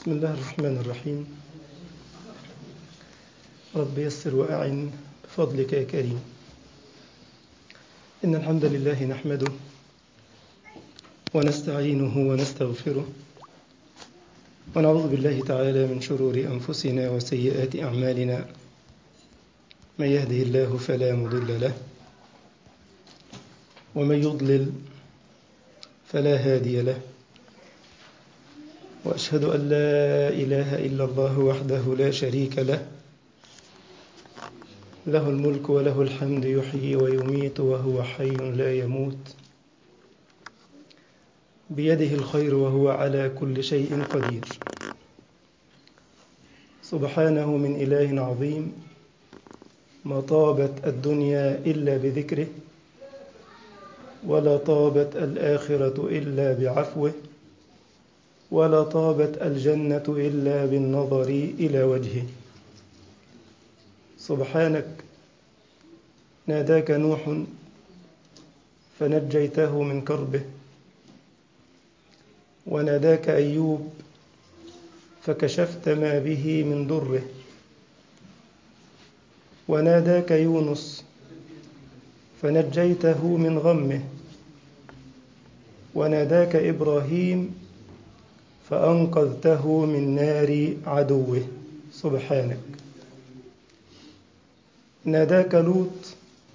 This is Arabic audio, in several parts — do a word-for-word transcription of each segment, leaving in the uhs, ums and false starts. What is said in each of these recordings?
بسم الله الرحمن الرحيم. رب يسر وأعن بفضلك يا كريم. إن الحمد لله نحمده ونستعينه ونستغفره ونعوذ بالله تعالى من شرور أنفسنا وسيئات أعمالنا. من يهده الله فلا مضل له ومن يضلل فلا هادي له، وأشهد أن لا إله إلا الله وحده لا شريك له، له الملك وله الحمد يحيي ويميت وهو حي لا يموت، بيده الخير وهو على كل شيء قدير. سبحانه من إله عظيم، ما طابت الدنيا إلا بذكره، ولا طابت الآخرة إلا بعفوه، ولا طابت الجنة إلا بالنظر إلى وجهه. سبحانك ناداك نوح فنجيته من كربه، وناداك أيوب فكشفت ما به من ضره، وناداك يونس فنجيته من غمه، وناداك إبراهيم فأنقذته من نار عدوه. سبحانك ناداك لوط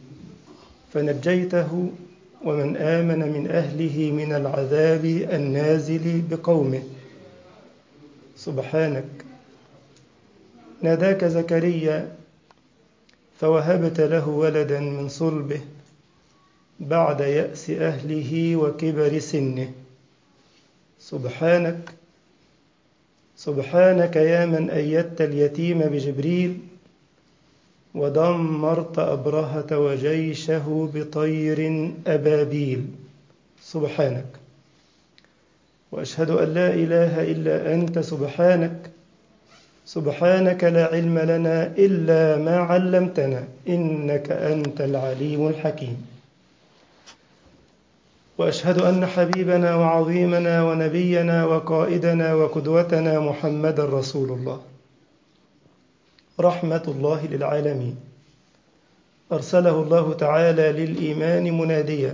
فنجيته ومن آمن من أهله من العذاب النازل بقومه. سبحانك ناداك زكريا فوهبت له ولدا من صلبه بعد يأس أهله وكبر سنه. سبحانك سبحانك يا من أيدت اليتيم بجبريل ودمرت أبرهة وجيشه بطير أبابيل. سبحانك وأشهد أن لا إله إلا أنت. سبحانك سبحانك لا علم لنا إلا ما علمتنا، إنك أنت العليم الحكيم. وأشهد أن حبيبنا وعظيمنا ونبينا وقائدنا وقدوتنا محمد رسول الله، رحمة الله للعالمين، أرسله الله تعالى للإيمان مناديا،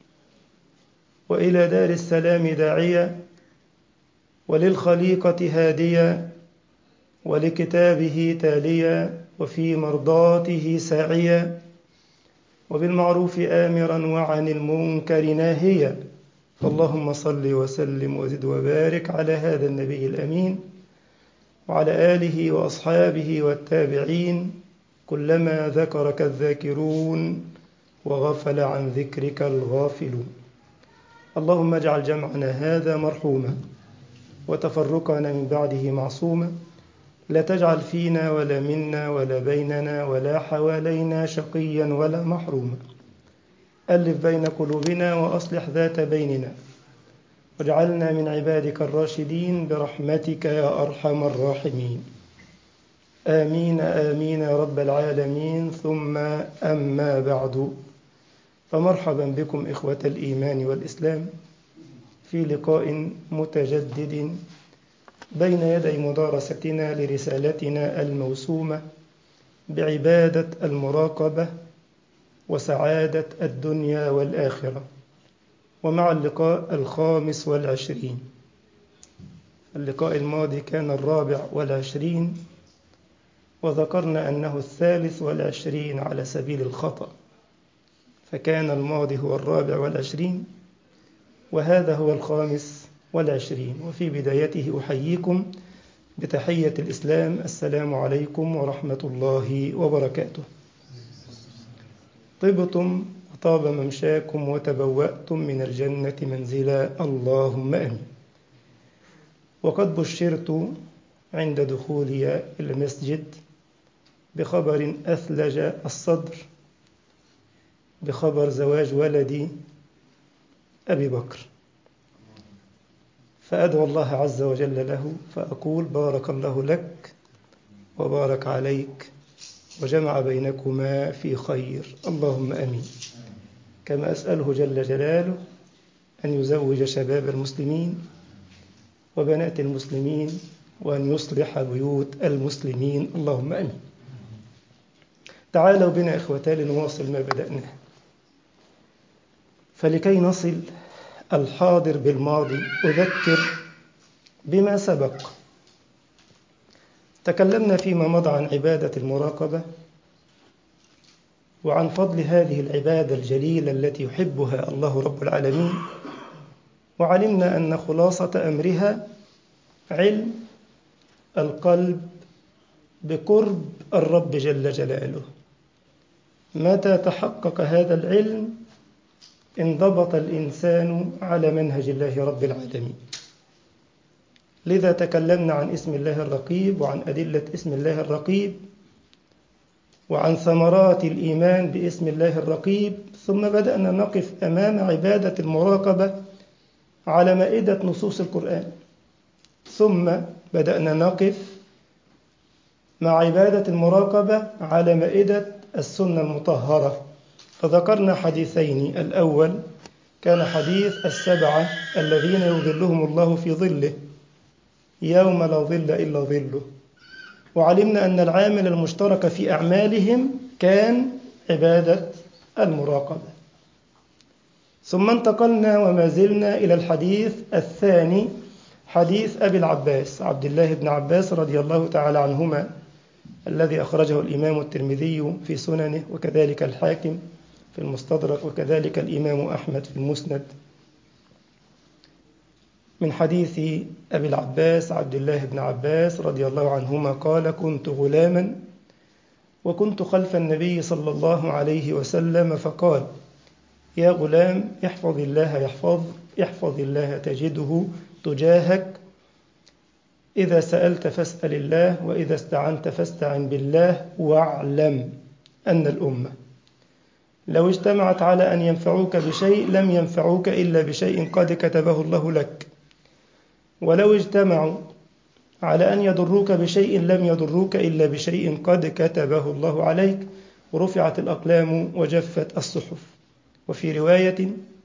وإلى دار السلام داعيا، وللخليقة هاديا، ولكتابه تاليا، وفي مرضاته ساعيا، وبالمعروف آمرا وعن المنكر ناهيا. فاللهم صل وسلم وزد وبارك على هذا النبي الأمين وعلى آله وأصحابه والتابعين، كلما ذكرك الذاكرون وغفل عن ذكرك الغافلون. اللهم اجعل جمعنا هذا مرحوما وتفرقنا من بعده معصوما، لا تجعل فينا ولا منا ولا بيننا ولا حوالينا شقيا ولا محروما. ألف بين قلوبنا وأصلح ذات بيننا، واجعلنا من عبادك الراشدين برحمتك يا أرحم الراحمين. آمين آمين يا رب العالمين. ثم أما بعد، فمرحبا بكم إخوة الإيمان والإسلام في لقاء متجدد بين يدي مدارستنا لرسالتنا الموسومة بعبادة المراقبة وسعادة الدنيا والآخرة، ومع اللقاء الخامس والعشرين. اللقاء الماضي كان الرابع والعشرين، وذكرنا أنه الثالث والعشرين على سبيل الخطأ، فكان الماضي هو الرابع والعشرين وهذا هو الخامس والعشرين. وفي بدايته أحييكم بتحية الإسلام، السلام عليكم ورحمة الله وبركاته. طبتم وطاب ممشاكم وتبوأتم من الجنة منزلا، اللهم آمين. وقد بشرت عند دخولي المسجد بخبر أثلج الصدر، بخبر زواج ولدي أبي بكر، فأدعو الله عز وجل له فأقول بارك الله لك وبارك عليك وجمع بينكما في خير، اللهم آمين. كما أسأله جل جلاله أن يزوج شباب المسلمين وبنات المسلمين وأن يصلح بيوت المسلمين، اللهم آمين. تعالوا بنا إخوتان لنواصل ما بدأناه، فلكي نصل الحاضر بالماضي أذكر بما سبق. تكلمنا فيما مضى عن عبادة المراقبة وعن فضل هذه العبادة الجليلة التي يحبها الله رب العالمين، وعلمنا أن خلاصة أمرها علم القلب بقرب الرب جل جلاله. متى تحقق هذا العلم انضبط الإنسان على منهج الله رب العالمين. لذا تكلمنا عن اسم الله الرقيب وعن أدلة اسم الله الرقيب وعن ثمرات الإيمان باسم الله الرقيب، ثم بدأنا نقف أمام عبادة المراقبة على مائدة نصوص القرآن، ثم بدأنا نقف مع عبادة المراقبة على مائدة السنة المطهرة، فذكرنا حديثين. الأول كان حديث السبعة الذين يظلهم الله في ظله يوم لا ظل إلا ظله، وعلمنا أن العامل المشترك في أعمالهم كان عبادة المراقبة. ثم انتقلنا وما زلنا إلى الحديث الثاني، حديث أبي العباس عبد الله بن عباس رضي الله تعالى عنهما، الذي أخرجه الإمام الترمذي في سننه، وكذلك الحاكم في المستدرك، وكذلك الإمام أحمد في المسند، من حديث أبي العباس عبد الله بن عباس رضي الله عنهما قال: كنت غلاما وكنت خلف النبي صلى الله عليه وسلم فقال: يا غلام احفظ الله يحفظ احفظ الله تجده تجاهك، إذا سألت فاسأل الله، وإذا استعنت فاستعن بالله، واعلم أن الأمة لو اجتمعت على أن ينفعوك بشيء لم ينفعوك إلا بشيء قد كتبه الله لك، ولو اجتمعوا على أن يضروك بشيء لم يضروك إلا بشيء قد كتبه الله عليك، ورفعت الأقلام وجفت الصحف. وفي رواية: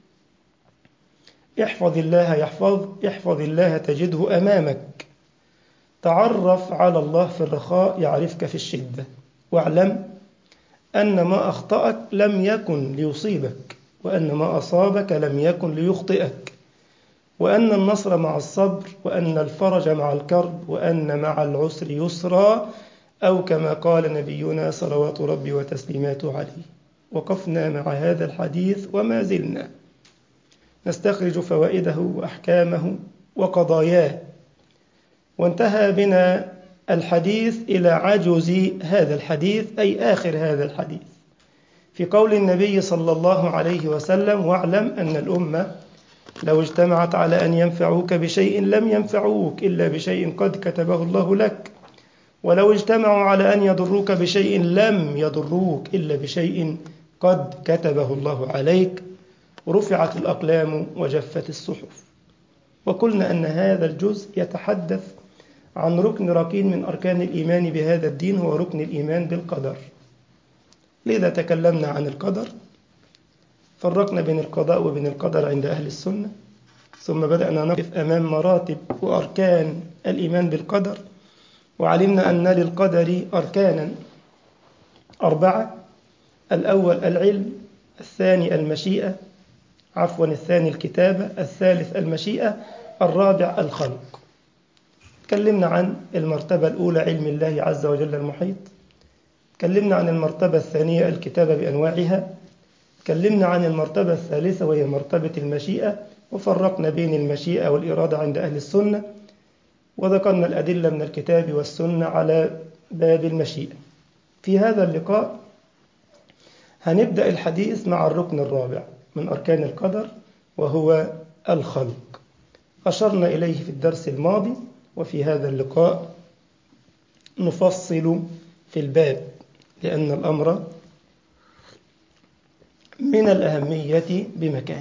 احفظ الله يحفظ احفظ الله تجده أمامك، تعرف على الله في الرخاء يعرفك في الشدة، واعلم أن ما أخطأك لم يكن ليصيبك، وأن ما أصابك لم يكن ليخطئك، وأن النصر مع الصبر، وأن الفرج مع الكرب، وأن مع العسر يسرا، أو كما قال نبينا صلوات ربي وتسليماته عليه. وقفنا مع هذا الحديث وما زلنا نستخرج فوائده وأحكامه وقضاياه، وانتهى بنا الحديث إلى عجز هذا الحديث، أي آخر هذا الحديث، في قول النبي صلى الله عليه وسلم: واعلم أن الأمة لو اجتمعت على أن ينفعوك بشيء لم ينفعوك إلا بشيء قد كتبه الله لك، ولو اجتمعوا على أن يضروك بشيء لم يضروك إلا بشيء قد كتبه الله عليك، رفعت الأقلام وجفت الصحف. وقلنا أن هذا الجزء يتحدث عن ركن ركين من أركان الإيمان بهذا الدين، هو ركن الإيمان بالقدر. لذا تكلمنا عن القدر، فرقنا بين القضاء وبين القدر عند أهل السنة، ثم بدأنا نقف أمام مراتب وأركان الإيمان بالقدر، وعلمنا أن للقدر أركانا أربعة: الأول العلم، الثاني المشيئة عفوا الثاني الكتابة، الثالث المشيئة، الرابع الخلق. تكلمنا عن المرتبة الأولى علم الله عز وجل المحيط، تكلمنا عن المرتبة الثانية الكتابة بأنواعها، تكلمنا عن المرتبة الثالثة وهي مرتبة المشيئة، وفرقنا بين المشيئة والإرادة عند أهل السنة، وذكرنا الأدلة من الكتاب والسنة على باب المشيئة. في هذا اللقاء هنبدأ الحديث مع الركن الرابع من أركان القدر، وهو الخلق. أشرنا إليه في الدرس الماضي، وفي هذا اللقاء نفصل في الباب، لأن الأمر من الأهمية بمكان.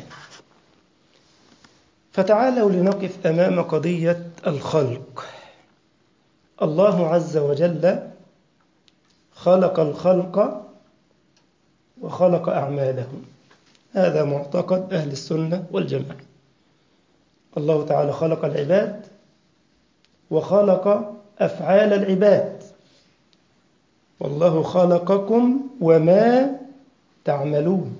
فتعالوا لنقف أمام قضية الخلق. الله عز وجل خلق الخلق وخلق أعمالهم، هذا معتقد أهل السنة والجماعة. الله تعالى خلق العباد وخلق أفعال العباد. والله خلقكم وما تعملون.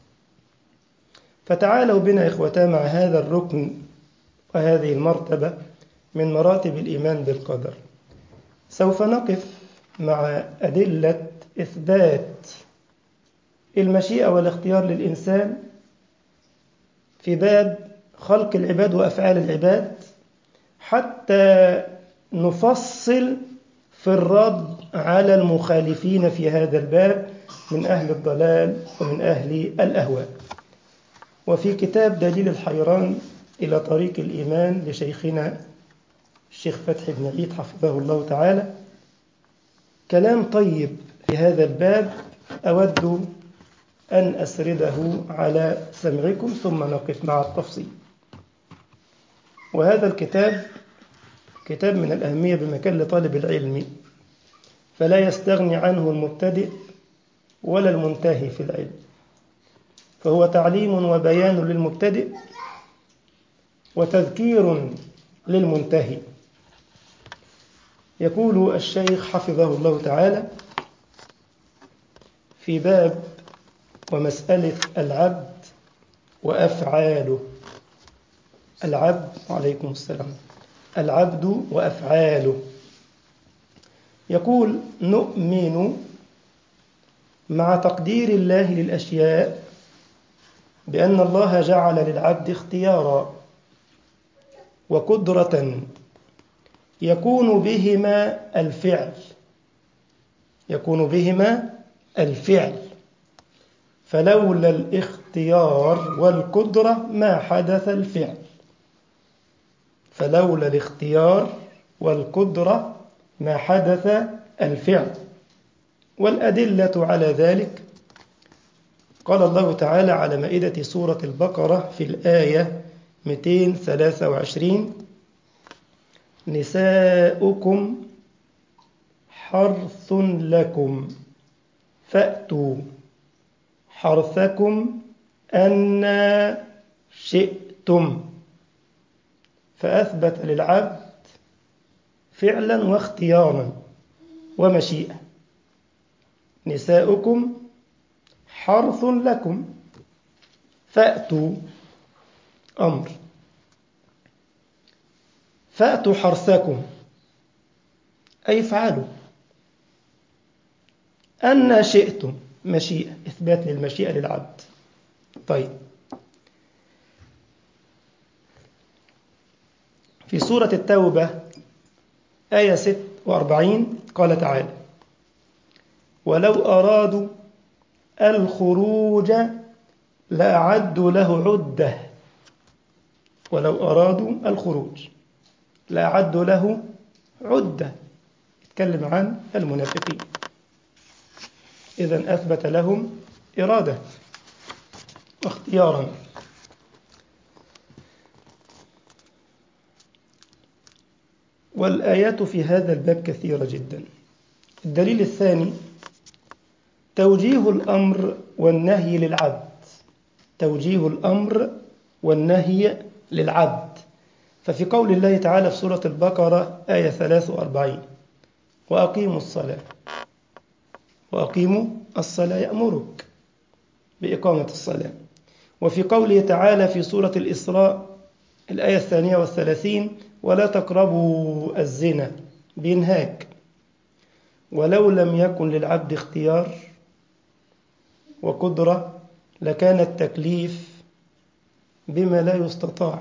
فتعالوا بنا إخوتا مع هذا الركن وهذه المرتبة من مراتب الإيمان بالقدر. سوف نقف مع أدلة إثبات المشيئة والاختيار للإنسان في باب خلق العباد وأفعال العباد، حتى نفصل في الرد على المخالفين في هذا الباب من أهل الضلال ومن أهل الأهواء. وفي كتاب دليل الحيران إلى طريق الإيمان لشيخنا الشيخ فتحي بن عيد حفظه الله تعالى كلام طيب في هذا الباب، أود أن أسرده على سمعكم ثم نقف مع التفصيل. وهذا الكتاب كتاب من الأهمية بمكان لطالب العلم، فلا يستغني عنه المبتدئ ولا المنتهي في العلم، فهو تعليم وبيان للمبتدئ وتذكير للمنتهي. يقول الشيخ حفظه الله تعالى في باب ومسألة العبد وأفعاله. العبد وعليكم السلام العبد وأفعاله. يقول: نؤمن مع تقدير الله للأشياء بأن الله جعل للعبد اختيارا وقدرة يكون بهما الفعل يكون بهما الفعل فلولا الاختيار والقدرة ما حدث الفعل فلولا الاختيار والقدرة ما حدث الفعل. والأدلة على ذلك قال الله تعالى على مائدة سورة البقرة في الآية مئتين وثلاثة وعشرين: نساؤكم حرث لكم فأتوا حرثكم أنى شئتم. فأثبت للعبد فعلا واختيارا ومشيئة. نساؤكم حرث لكم فأتوا أمر، فأتوا حرثكم أي افعلوا، أن شئتم مشيئة، إثبات للمشيئة للعبد. طيب، في سورة التوبة آية ستة وأربعين قال تعالى: ولو أرادوا الخروج لأعدوا له عدة ولو أرادوا الخروج لأعدوا له عدة. يتكلم عن المنافقين. إذن أثبت لهم إرادة واختيارا. والآيات في هذا الباب كثيرة جدا. الدليل الثاني توجيه الأمر والنهي للعبد توجيه الأمر والنهي للعبد. ففي قول الله تعالى في سورة البقرة آية ثلاثة وأربعين: وأقيموا الصلاة وأقيموا الصلاة، يأمرك بإقامة الصلاة. وفي قوله تعالى في سورة الإسراء الآية الثانية والثلاثين: ولا تقربوا الزنا، بينهاك. ولو لم يكن للعبد اختيار وقدرة لكان التكليف بما لا يستطاع.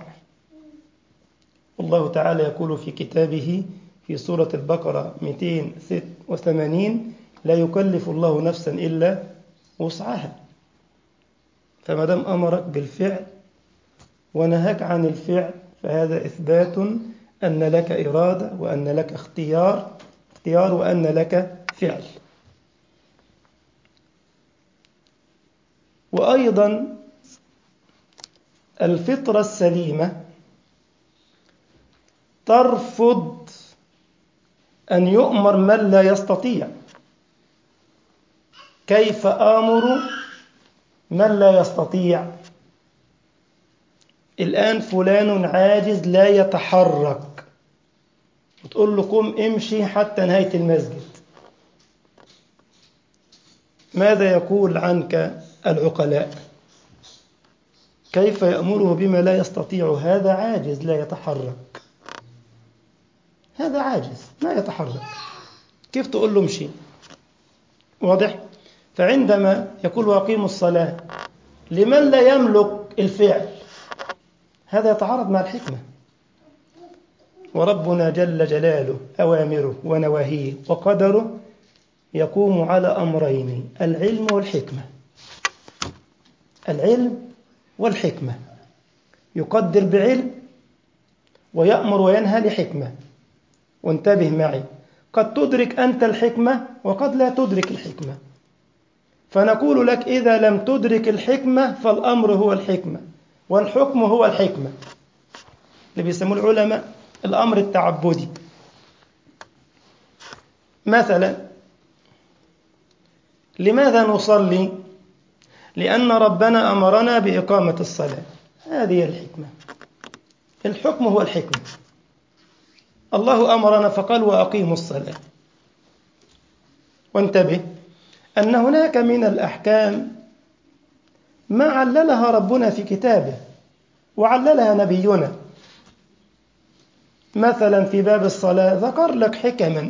الله تعالى يقول في كتابه في سورة البقرة مئتين وستة وثمانين: لا يكلف الله نفسا إلا وسعها. فما دام أمرك بالفعل ونهاك عن الفعل فهذا إثبات أن لك إرادة وأن لك اختيار اختيار وأن لك فعل. وأيضا الفطرة السليمة ترفض أن يؤمر من لا يستطيع. كيف آمر من لا يستطيع؟ الآن فلان عاجز لا يتحرك، وتقول له قم امشي حتى نهاية المسجد، ماذا يقول عنك العقلاء؟ كيف يأمره بما لا يستطيع؟ هذا عاجز لا يتحرك، هذا عاجز ما يتحرك، كيف تقول له امشي؟ واضح؟ فعندما يقول واقيموا الصلاة لمن لا يملك الفعل، هذا يتعارض مع الحكمة. وربنا جل جلاله أوامره ونواهيه وقدره يقوم على أمرين: العلم والحكمة. العلم والحكمة، يقدر بعلم ويأمر وينهى لحكمة. وانتبه معي، قد تدرك أنت الحكمة وقد لا تدرك الحكمة، فنقول لك إذا لم تدرك الحكمة فالأمر هو الحكمة والحكم هو الحكمة، اللي بيسموه العلماء الأمر التعبدي. مثلا لماذا نصلي؟ لأن ربنا أمرنا بإقامة الصلاة، هذه الحكمة. الحكم هو الحكمة، الله أمرنا فقال وأقيموا الصلاة. وانتبه أن هناك من الأحكام ما عللها ربنا في كتابه وعللها نبينا. مثلا في باب الصلاة ذكر لك حكما: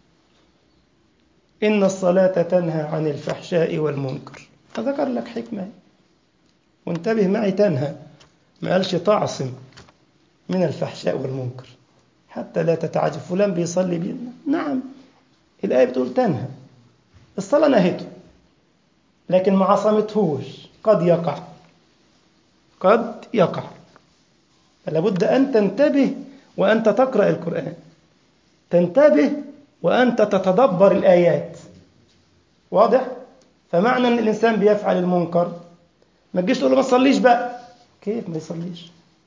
إن الصلاة تنهى عن الفحشاء والمنكر، فذكر لك حكمة. وانتبه معي، تنهى، ما قالش تعصم من الفحشاء والمنكر حتى لا تتعجب فلان بيصلي بينا. نعم، الآية بتقول تنهى، الصلاة نهته، لكن ما عصمتهوش، قد يقع قد يقع فلا بد أن تنتبه وأنت تقرأ القرآن، تنتبه وأنت تتدبر الآيات. واضح؟ فمعنى أن الإنسان بيفعل المنكر ما تجيش تقول له ما تصليش بقى. كيف ما يصليش؟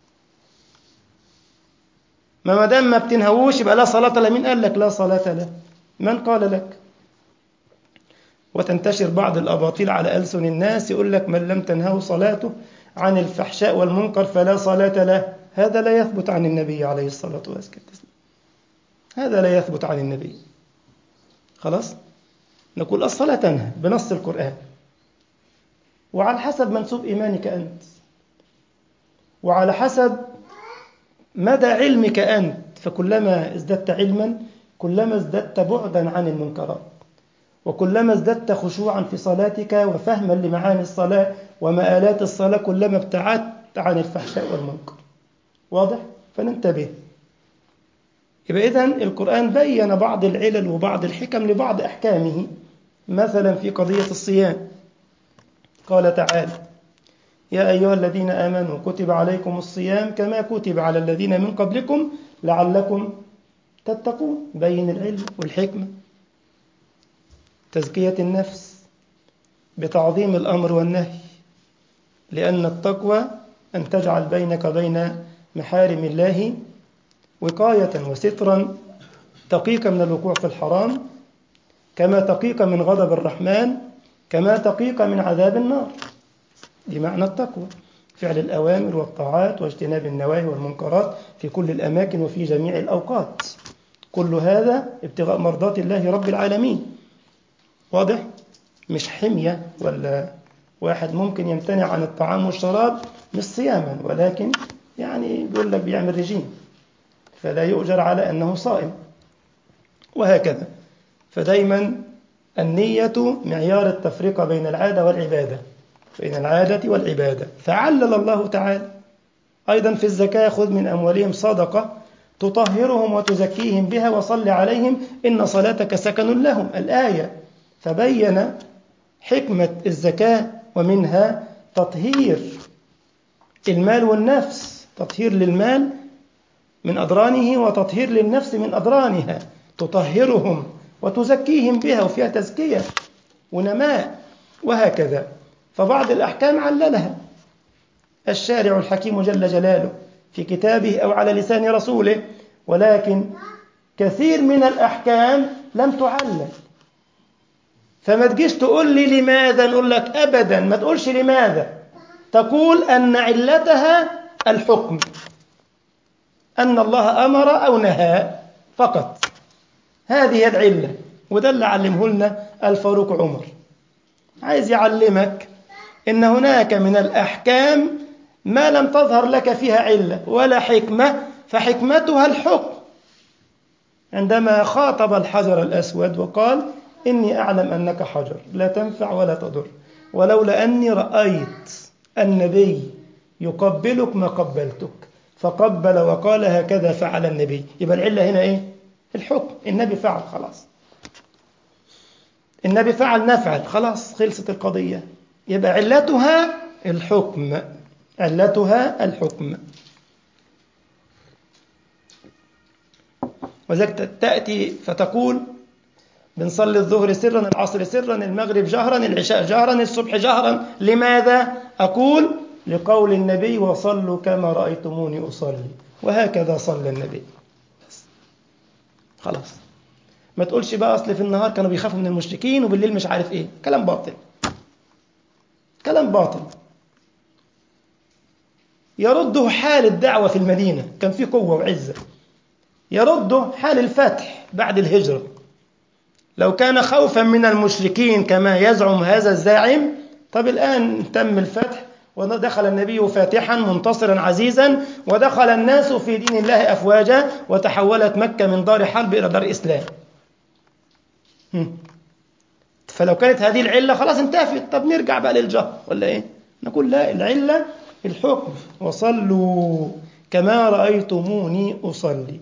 ما ما دام ما بتنهوش يبقى لا صلاة له. مين قال لك لا صلاة له؟ من قال لك؟ وتنتشر بعض الأباطيل على ألسن الناس، يقول لك من لم تنهه صلاته عن الفحشاء والمنكر فلا صلاة له. هذا لا يثبت عن النبي عليه الصلاة والسلام، هذا لا يثبت عن النبي. خلاص؟ نقول الصلاة تنهى بنص القرآن، وعلى حسب منسوب إيمانك أنت، وعلى حسب مدى علمك أنت، فكلما ازددت علما كلما ازددت بعدا عن المنكرات، وكلما ازددت خشوعا في صلاتك وفهما لمعاني الصلاة ومآلات الصلاة كلما ابتعدت عن الفحشاء والمنكر. واضح؟ فننتبه. يبقى إذن القرآن بين بعض العلل وبعض الحكم لبعض أحكامه. مثلا في قضية الصيام قال تعالى: يا أيها الذين آمنوا كتب عليكم الصيام كما كتب على الذين من قبلكم لعلكم تتقون. بين العلم والحكمة. تزكية النفس بتعظيم الأمر والنهي، لأن التقوى أن تجعل بينك وبين محارم الله وقاية وسترا تقيك من الوقوع في الحرام، كما تقيك من غضب الرحمن، كما تقيك من عذاب النار. دي معنى التقوى: فعل الأوامر والطاعات واجتناب النواهي والمنكرات في كل الأماكن وفي جميع الأوقات. كل هذا ابتغاء مرضات الله رب العالمين. واضح؟ مش حمية ولا واحد ممكن يمتنع عن الطعام والشراب مش صياما، ولكن يعني بيقول لك بيعمل رجيم فلا يؤجر على أنه صائم، وهكذا. فدايما النية معيار التفرقة بين العادة والعبادة، بين العادة والعبادة. فعلل الله تعالى أيضا في الزكاة: خذ من أموالهم صدقة تطهرهم وتزكيهم بها وصل عليهم إن صلاتك سكن لهم. الآية. فبين حكمة الزكاة، ومنها تطهير المال والنفس، تطهير للمال من أضرانه وتطهير للنفس من أضرانها، تطهرهم وتزكيهم بها، وفيها تزكية ونماء وهكذا. فبعض الأحكام عللها الشارع الحكيم جل جلاله في كتابه أو على لسان رسوله، ولكن كثير من الأحكام لم تعلل. فما تجيش تقول لي لماذا، نقول لك أبدا ما تقولش لماذا، تقول أن علتها الحكم، أن الله أمر أو نهى. فقط. هذه هي العلة، وده اللي علمه لنا الفاروق عمر. عايز يعلمك إن هناك من الأحكام ما لم تظهر لك فيها علة ولا حكمة، فحكمتها الحكم. عندما خاطب الحجر الأسود وقال: إني أعلم أنك حجر لا تنفع ولا تضر، ولولا أني رأيت النبي يقبلك ما قبلتك، فقبل وقال: هكذا فعل النبي. يبقى العلة هنا إيه؟ الحكم. النبي فعل، خلاص. النبي فعل، نفعل، خلاص، خلصت القضية. يبقى علتها الحكم، علتها الحكم. وذلك تأتي فتقول: بنصلي الظهر سرا، العصر سرا، المغرب جهرا، العشاء جهرا، الصبح جهرا. لماذا؟ أقول: لقول النبي: وصلوا كما رأيتموني أصلي، وهكذا صلى النبي. خلاص. ما تقولش بقى أصل في النهار كانوا بيخافوا من المشركين وبالليل مش عارف إيه. كلام باطل، كلام باطل. يرده حال الدعوة في المدينة، كان في قوة وعزة. يرده حال الفتح بعد الهجرة. لو كان خوفا من المشركين كما يزعم هذا الزاعم، طب الآن تم الفتح ودخل النبي فاتحا منتصرا عزيزا، ودخل الناس في دين الله أفواجا، وتحولت مكة من دار حرب إلى دار إسلام. فلو كانت هذه العلة خلاص انتهت. طب نرجع بقى للجهر ولا إيه؟ نقول لا، العلة الحكم. وصلوا كما رأيتموني أصلي.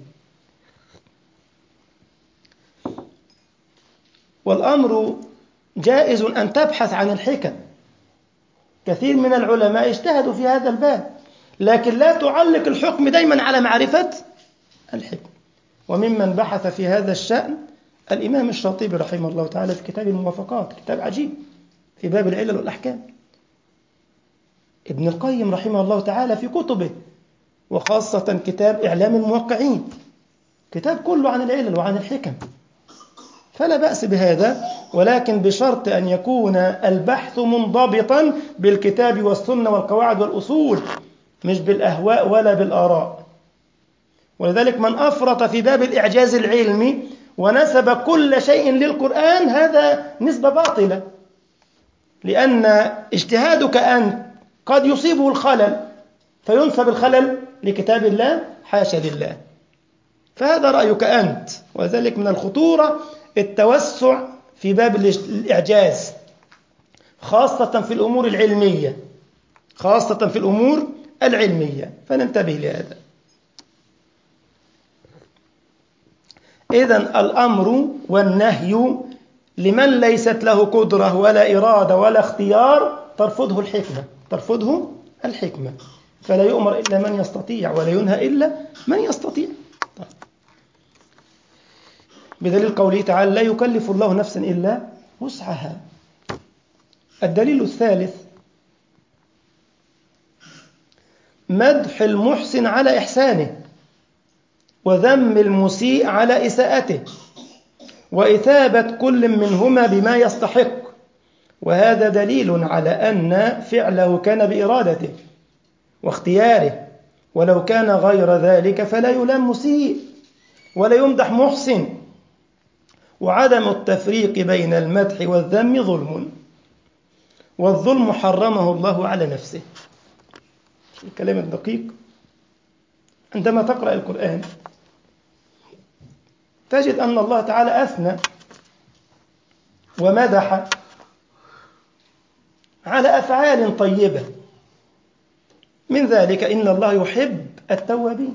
والأمر جائز أن تبحث عن الحكم. كثير من العلماء اجتهدوا في هذا الباب، لكن لا تعلق الحكم دايما على معرفة الحكم. وممن بحث في هذا الشأن الإمام الشاطبي رحمه الله تعالى في كتاب الموافقات، كتاب عجيب في باب العلل والأحكام. ابن القيم رحمه الله تعالى في كتبه، وخاصة كتاب إعلام الموقعين، كتاب كله عن العلل وعن الحكم. فلا بأس بهذا، ولكن بشرط أن يكون البحث منضبطا بالكتاب والسنة والقواعد والأصول، مش بالأهواء ولا بالآراء. ولذلك من أفرط في باب الإعجاز العلمي ونسب كل شيء للقرآن، هذا نسبة باطلة، لأن اجتهادك أنت قد يصيبه الخلل فينسب الخلل لكتاب الله، حاشا لله. فهذا رأيك أنت. وذلك من الخطورة التوسع في باب الإعجاز، خاصة في الأمور العلمية، خاصة في الأمور العلمية، فننتبه لهذا. إذن الأمر والنهي لمن ليست له قدرة ولا إرادة ولا اختيار ترفضه الحكمة، ترفضه الحكمة. فلا يؤمر إلا من يستطيع، ولا ينهى إلا من يستطيع. طيب. بدليل قوله تعالى: لا يكلف الله نفسا إلا وسعها. الدليل الثالث: مدح المحسن على إحسانه، وذم المسيء على إساءته، وإثابة كل منهما بما يستحق. وهذا دليل على أن فعله كان بإرادته واختياره، ولو كان غير ذلك فلا يلام مسيء ولا يمدح محسن. وعدم التفريق بين المدح والذم ظلم، والظلم حرمه الله على نفسه. الكلام الدقيق. عندما تقرأ القرآن تجد أن الله تعالى أثنى ومدح على أفعال طيبة. من ذلك: إن الله يحب التوابين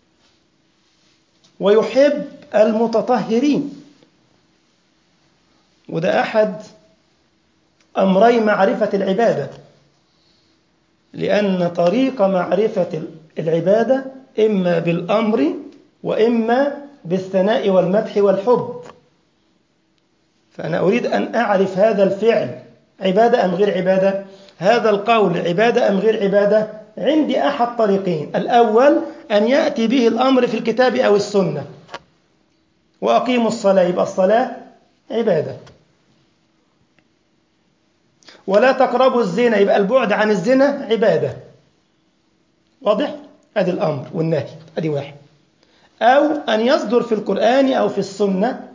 ويحب المتطهرين. وده أحد أمري معرفة العبادة، لأن طريق معرفة العبادة إما بالأمر وإما بالثناء والمدح والحب. فأنا أريد أن أعرف هذا الفعل عبادة أم غير عبادة، هذا القول عبادة أم غير عبادة. عندي أحد طريقين: الأول أن يأتي به الأمر في الكتاب أو السنة، وأقيموا الصلاة، يبقى الصلاة عبادة. ولا تقربوا الزنا، يبقى البعد عن الزنا عبادة. واضح؟ أدي الأمر والنهي، أدي واحد. أو أن يصدر في القرآن أو في السنة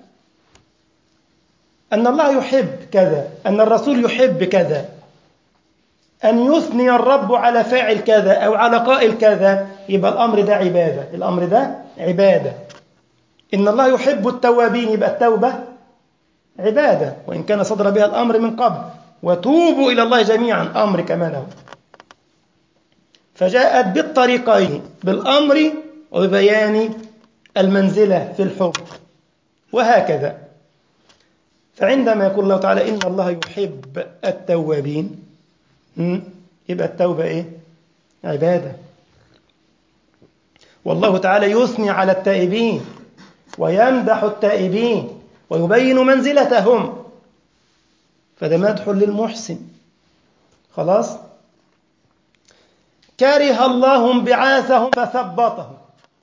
أن الله يحب كذا، أن الرسول يحب كذا، أن يثني الرب على فاعل كذا أو على قائل كذا، يبقى الأمر ده عبادة. الأمر ده عبادة. إن الله يحب التوابين، يبقى التوبة عبادة وإن كان صدر بها الأمر من قبل. وتوبوا إلى الله جميعا، أمر كمان هو. فجاءت بالطريقين، بالأمر وببيان المنزلة في الحب، وهكذا. فعندما يقول الله تعالى إن الله يحب التوابين، يبقى التوبة إيه؟ عبادة. والله تعالى يثني على التائبين ويمدح التائبين ويبين منزلتهم، فده مدح للمحسن. خلاص. كره الله انبعاثهم فثبطهم،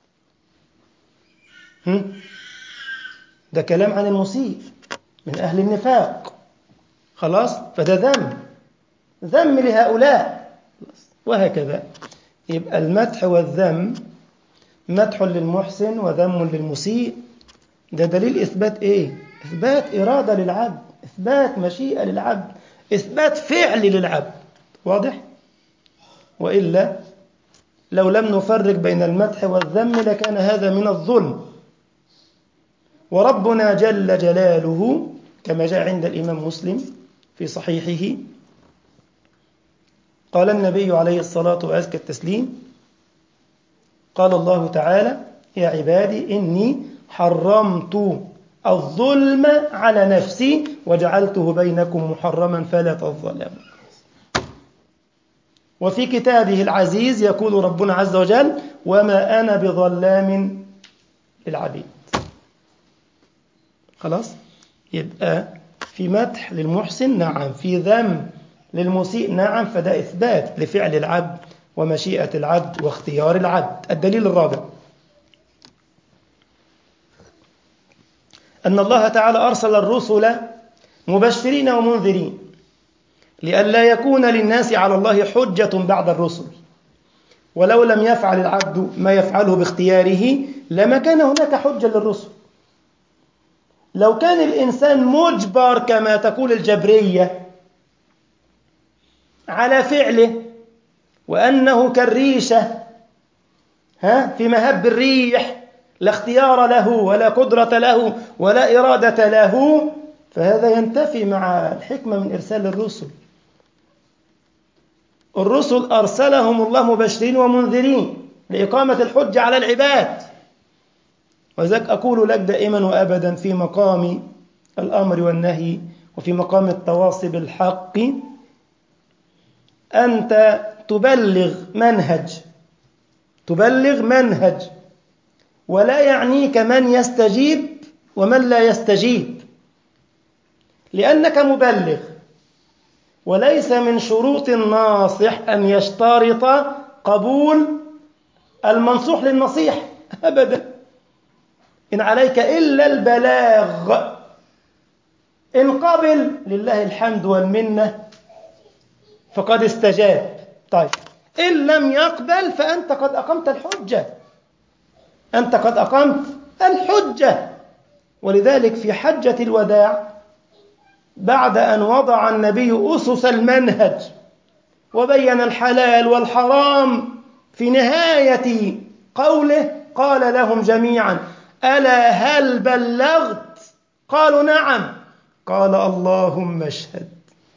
ده كلام عن المسيء من أهل النفاق. خلاص. فده ذم ذم لهؤلاء، وهكذا. يبقى المدح والذم مدح للمحسن وذم للمسيء. ده دليل إثبات إيه؟ إثبات إرادة للعبد، إثبات مشيئة للعبد، إثبات فعل للعبد. واضح؟ وإلا لو لم نفرق بين المدح والذم لكان هذا من الظلم. وربنا جل جلاله كما جاء عند الإمام مسلم في صحيحه، قال النبي عليه الصلاة وأزكى التسليم، قال الله تعالى يا عبادي إني حرمت الظلم على نفسي وجعلته بينكم محرما فلا تظلموا. وفي كتابه العزيز يقول ربنا عز وجل وما أنا بظلام للعبيد. خلاص. يبقى في مدح للمحسن نعم، في ذم للمسيء نعم، فده إثبات لفعل العبد ومشيئة العبد واختيار العبد. الدليل الرابع أن الله تعالى أرسل الرسل مبشرين ومنذرين لئلا يكون للناس على الله حجة بعد الرسل، ولو لم يفعل العبد ما يفعله باختياره لما كان هناك حجة للرسل. لو كان الإنسان مجبر كما تقول الجبرية على فعله، وأنه كالريشة ها في مهب الريح، لا اختيار له ولا قدرة له ولا إرادة له، فهذا ينتفي مع الحكمة من إرسال الرسل. الرسل أرسلهم الله مبشرين ومنذرين لإقامة الحجة على العباد. وذلك أقول لك دائما وأبدا في مقام الأمر والنهي وفي مقام التواصي بالحق، أنت تبلغ منهج تبلغ منهج ولا يعنيك من يستجيب ومن لا يستجيب، لأنك مبلغ. وليس من شروط الناصح أن يشترط قبول المنصوح للنصيحة أبدا. إن عليك إلا البلاغ، إن قبل لله الحمد والمنة فقد استجاب. طيب إن لم يقبل فأنت قد أقمت الحجة، أنت قد أقمت الحجة. ولذلك في حجة الوداع بعد أن وضع النبي أسس المنهج وبين الحلال والحرام، في نهاية قوله قال لهم جميعا ألا هل بلغت؟ قالوا نعم. قال اللهم اشهد،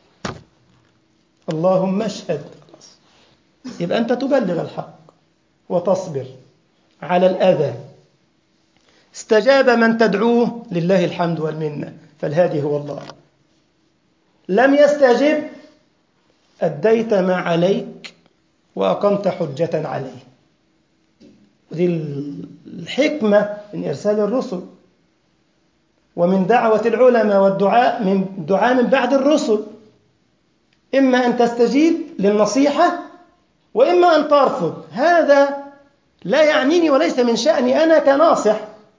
اللهم اشهد. يبقى أنت تبلغ الحق وتصبر على الأذى. استجاب من تدعوه لله الحمد والمنة، فالهادي هو الله. لم يستجب أديت ما عليك وأقمت حجة عليه. ودي الحكمة من إرسال الرسل ومن دعوة العلماء والدعاء من دعاء من بعد الرسل، إما أن تستجيب للنصيحة وإما أن ترفض. هذا لا يعنيني وليس من شأني أنا كناصح.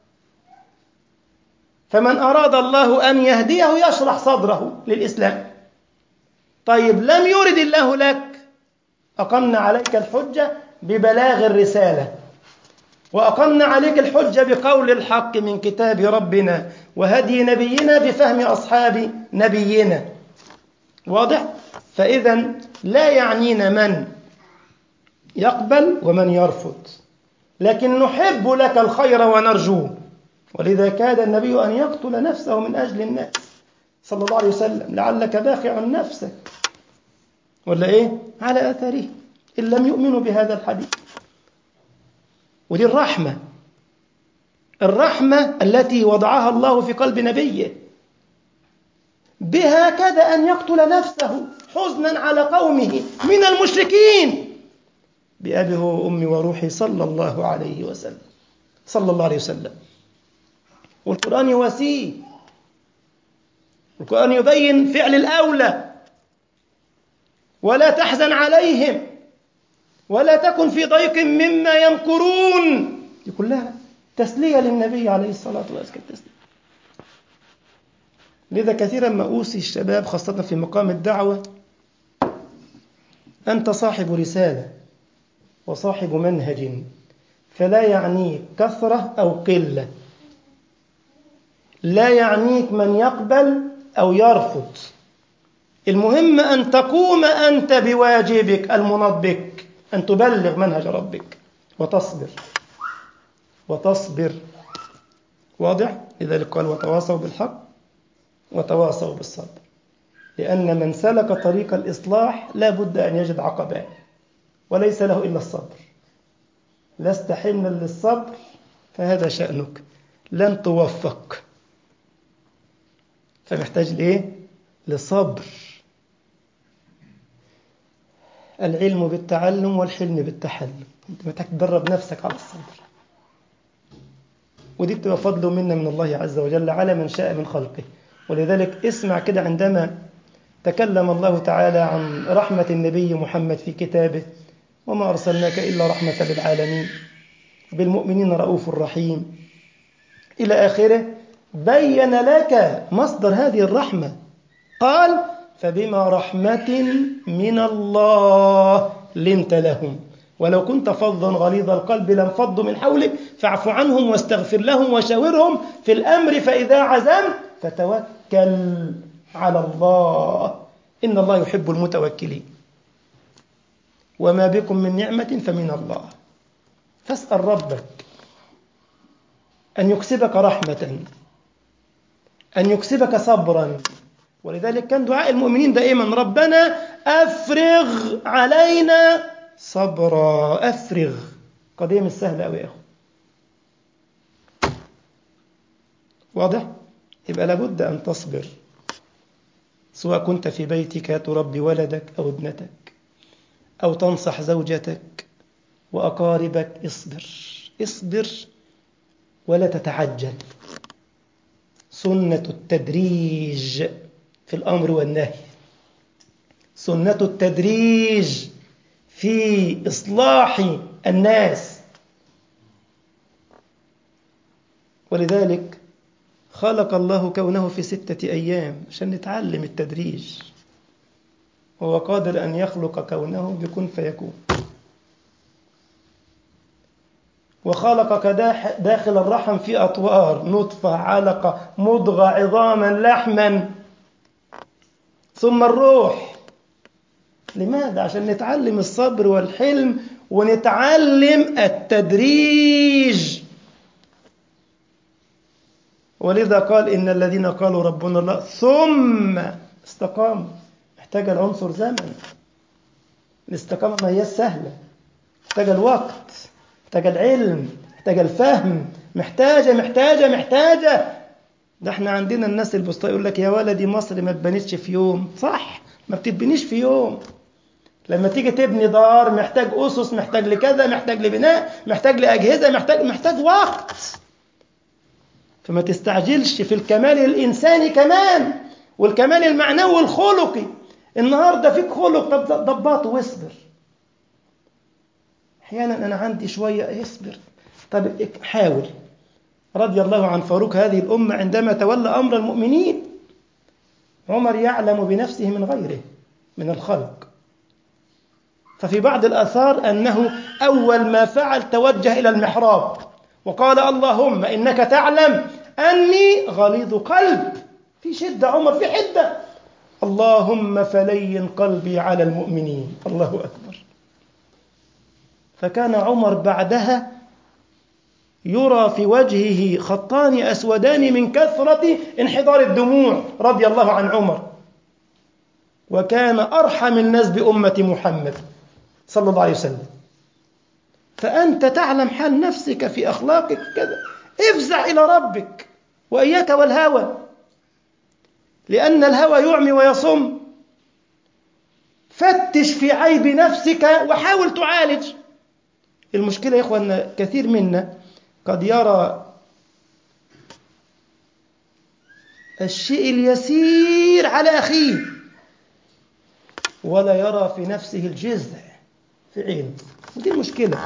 فمن أراد الله أن يهديه يشرح صدره للإسلام. طيب لم يرد الله لك، أقمنا عليك الحجة ببلاغ الرسالة. وأقمنا عليك الحجة بقول الحق من كتاب ربنا وهدي نبينا بفهم أصحاب نبينا. واضح؟ فإذا لا يعنينا من يقبل ومن يرفض، لكن نحب لك الخير ونرجوه. ولذا كاد النبي أن يقتل نفسه من أجل الناس صلى الله عليه وسلم، لعلك باخع نفسك ولا إيه على أثره إن لم يؤمنوا بهذا الحديث. ودي الرحمة، الرحمة التي وضعها الله في قلب نبيه، بها كاد أن يقتل نفسه حزنا على قومه من المشركين بأبي وأمي وروحي صلى الله عليه وسلم صلى الله عليه وسلم. والقرآن يواسيه، القرآن يبين فعل الأولى: ولا تحزن عليهم ولا تكن في ضيق مما يمكرون. دي كلها تسلية للنبي عليه الصلاة والسلام. لذا كثيرا ما أوصي الشباب خاصة في مقام الدعوة: أنت صاحب رسالة وصاحب منهج، فلا يعنيك كثرة أو قلة، لا يعنيك من يقبل أو يرفض، المهم أن تقوم أنت بواجبك المناط بك، أن تبلغ منهج ربك وتصبر وتصبر. واضح؟ لذلك قال: وتواصوا بالحق وتواصوا بالصبر، لأن من سلك طريق الإصلاح لا بد أن يجد عقبات وليس له إلا الصبر. لست حملا للصبر فهذا شأنك، لن توفق. فمحتاج لإيه؟ لصبر. العلم بالتعلم والحلم بالتحلم. أنت محتاج تدرب نفسك على الصبر، ودي بتبقى فضل منا من الله عز وجل على من شاء من خلقه. ولذلك اسمع كده عندما تكلم الله تعالى عن رحمة النبي محمد في كتابه: وما أرسلناك إلا رحمة للعالمين بالمؤمنين رؤوف رحيم إلى آخره. بين لك مصدر هذه الرحمة، قال: فبما رحمة من الله لنت لهم ولو كنت فظا غليظ القلب لانفضوا من حولك فاعف عنهم واستغفر لهم وشاورهم في الأمر فإذا عزمت فتوكل على الله إن الله يحب المتوكلين. وما بكم من نعمة فمن الله. فاسأل ربك أن يكسبك رحمة، أن يكسبك صبرا. ولذلك كان دعاء المؤمنين دائما: ربنا أفرغ علينا صبرا. أفرغ قضية مش سهلة أوي يا أخو. واضح؟ يبقى لابد أن تصبر، سواء كنت في بيتك تربي ولدك أو ابنتك أو تنصح زوجتك وأقاربك. اصبر اصبر ولا تتعجل. سنة التدريج في الأمر والنهي، سنة التدريج في إصلاح الناس. ولذلك خلق الله كونه في ستة أيام عشان نتعلم التدريج. هو قادر أن يخلق كونه بكن فيكون. وخلقك داخل الرحم في أطوار: نطفة، علقة، مضغة، عظاما، لحما، ثم الروح. لماذا؟ عشان نتعلم الصبر والحلم ونتعلم التدريج. ولذا قال: إن الذين قالوا ربنا الله ثم استقاموا. محتاج العنصر زمن. الاستقامة ما هي سهلة، محتاج الوقت، محتاج العلم، محتاج الفهم، محتاجة محتاجة محتاجة. ده احنا عندنا الناس البسطاء يقول لك: يا ولدي مصر ما اتبنتش في يوم. صح، ما بتتبنيش في يوم. لما تيجي تبني دار محتاج أسس، محتاج لكذا، محتاج لبناء، محتاج لأجهزة، محتاج محتاج وقت. فما تستعجلش في الكمال الإنساني كمان، والكمال المعنوي والخلقي. النهاردة فيك خلق، طب ضبطه واصبر. أحيانا أنا عندي شوية، اصبر، طب حاول. رضي الله عن فاروق هذه الأمة عندما تولى أمر المؤمنين. عمر يعلم بنفسه من غيره من الخلق، ففي بعض الآثار أنه أول ما فعل توجه إلى المحراب وقال اللهم إنك تعلم أني غليظ قلب. في شدة عمر، في حدة. اللهم فلين قلبي على المؤمنين. الله أكبر. فكان عمر بعدها يرى في وجهه خطان أسودان من كثرة انحدار الدموع رضي الله عن عمر، وكان أرحم الناس بأمة محمد صلى الله عليه وسلم. فأنت تعلم حال نفسك في أخلاقك كذا، افزع إلى ربك وإياك والهوى، لأن الهوى يعمي ويصم. فتش في عيب نفسك وحاول تعالج. المشكلة يا إخوان كثير منا قد يرى الشيء اليسير على أخيه ولا يرى في نفسه الجزع في عينه، ودي المشكلة.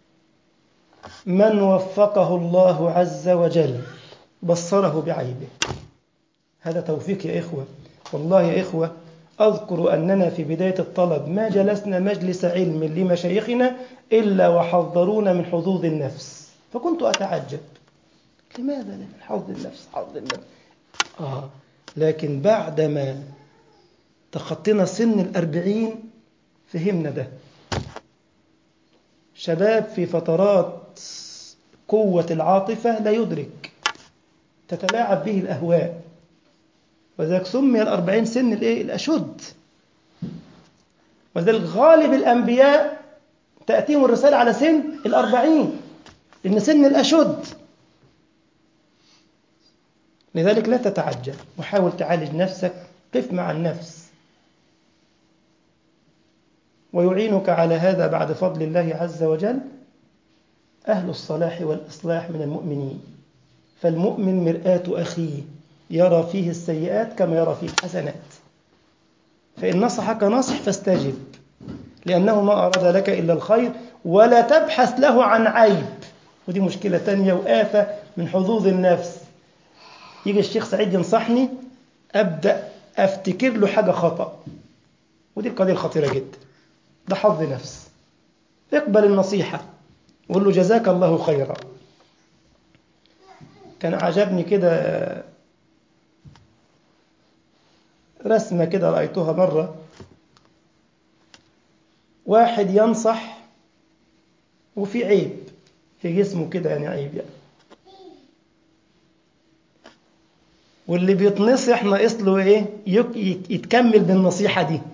من وفقه الله عز وجل بصره بعيبه، هذا توفيق يا إخوة. والله يا إخوة أذكر أننا في بداية الطلب ما جلسنا مجلس علم لمشايخنا إلا وحذرونا من حظوظ النفس، فكنت أتعجب لماذا من حظ النفس حظ النفس آه لكن بعدما تخطينا سن الأربعين فهمنا ده. شباب في فترات قوة العاطفة لا يدرك، تتلاعب به الأهواء، وذلك سمي الأربعين سن الإيه؟ الأشد. وذلك غالب الأنبياء تأتيهم الرسالة على سن الأربعين، لأن سن الأشد. لذلك لا تتعجل وحاول تعالج نفسك، قف مع النفس. ويعينك على هذا بعد فضل الله عز وجل أهل الصلاح والإصلاح من المؤمنين. فالمؤمن مرآة أخيه، يرى فيه السيئات كما يرى فيه الحسنات. فإن نصحك نصح فاستجب، لأنه ما أراد لك إلا الخير، ولا تبحث له عن عيب. ودي مشكلة تانية وآفة من حظوظ النفس. يجي الشيخ سعيد ينصحني أبدأ أفتكر له حاجة خطأ، ودي القضية الخطيرة جدا. ده حظ نفس. اقبل النصيحة وقول له جزاك الله خيرا. كان عجبني كده رسمة كده رأيتها مرة، واحد ينصح وفي عيب في جسمه كده، يعني عيب يعني، واللي بيتنصح ناقص له ايه؟ يتكمل بالنصيحة دي.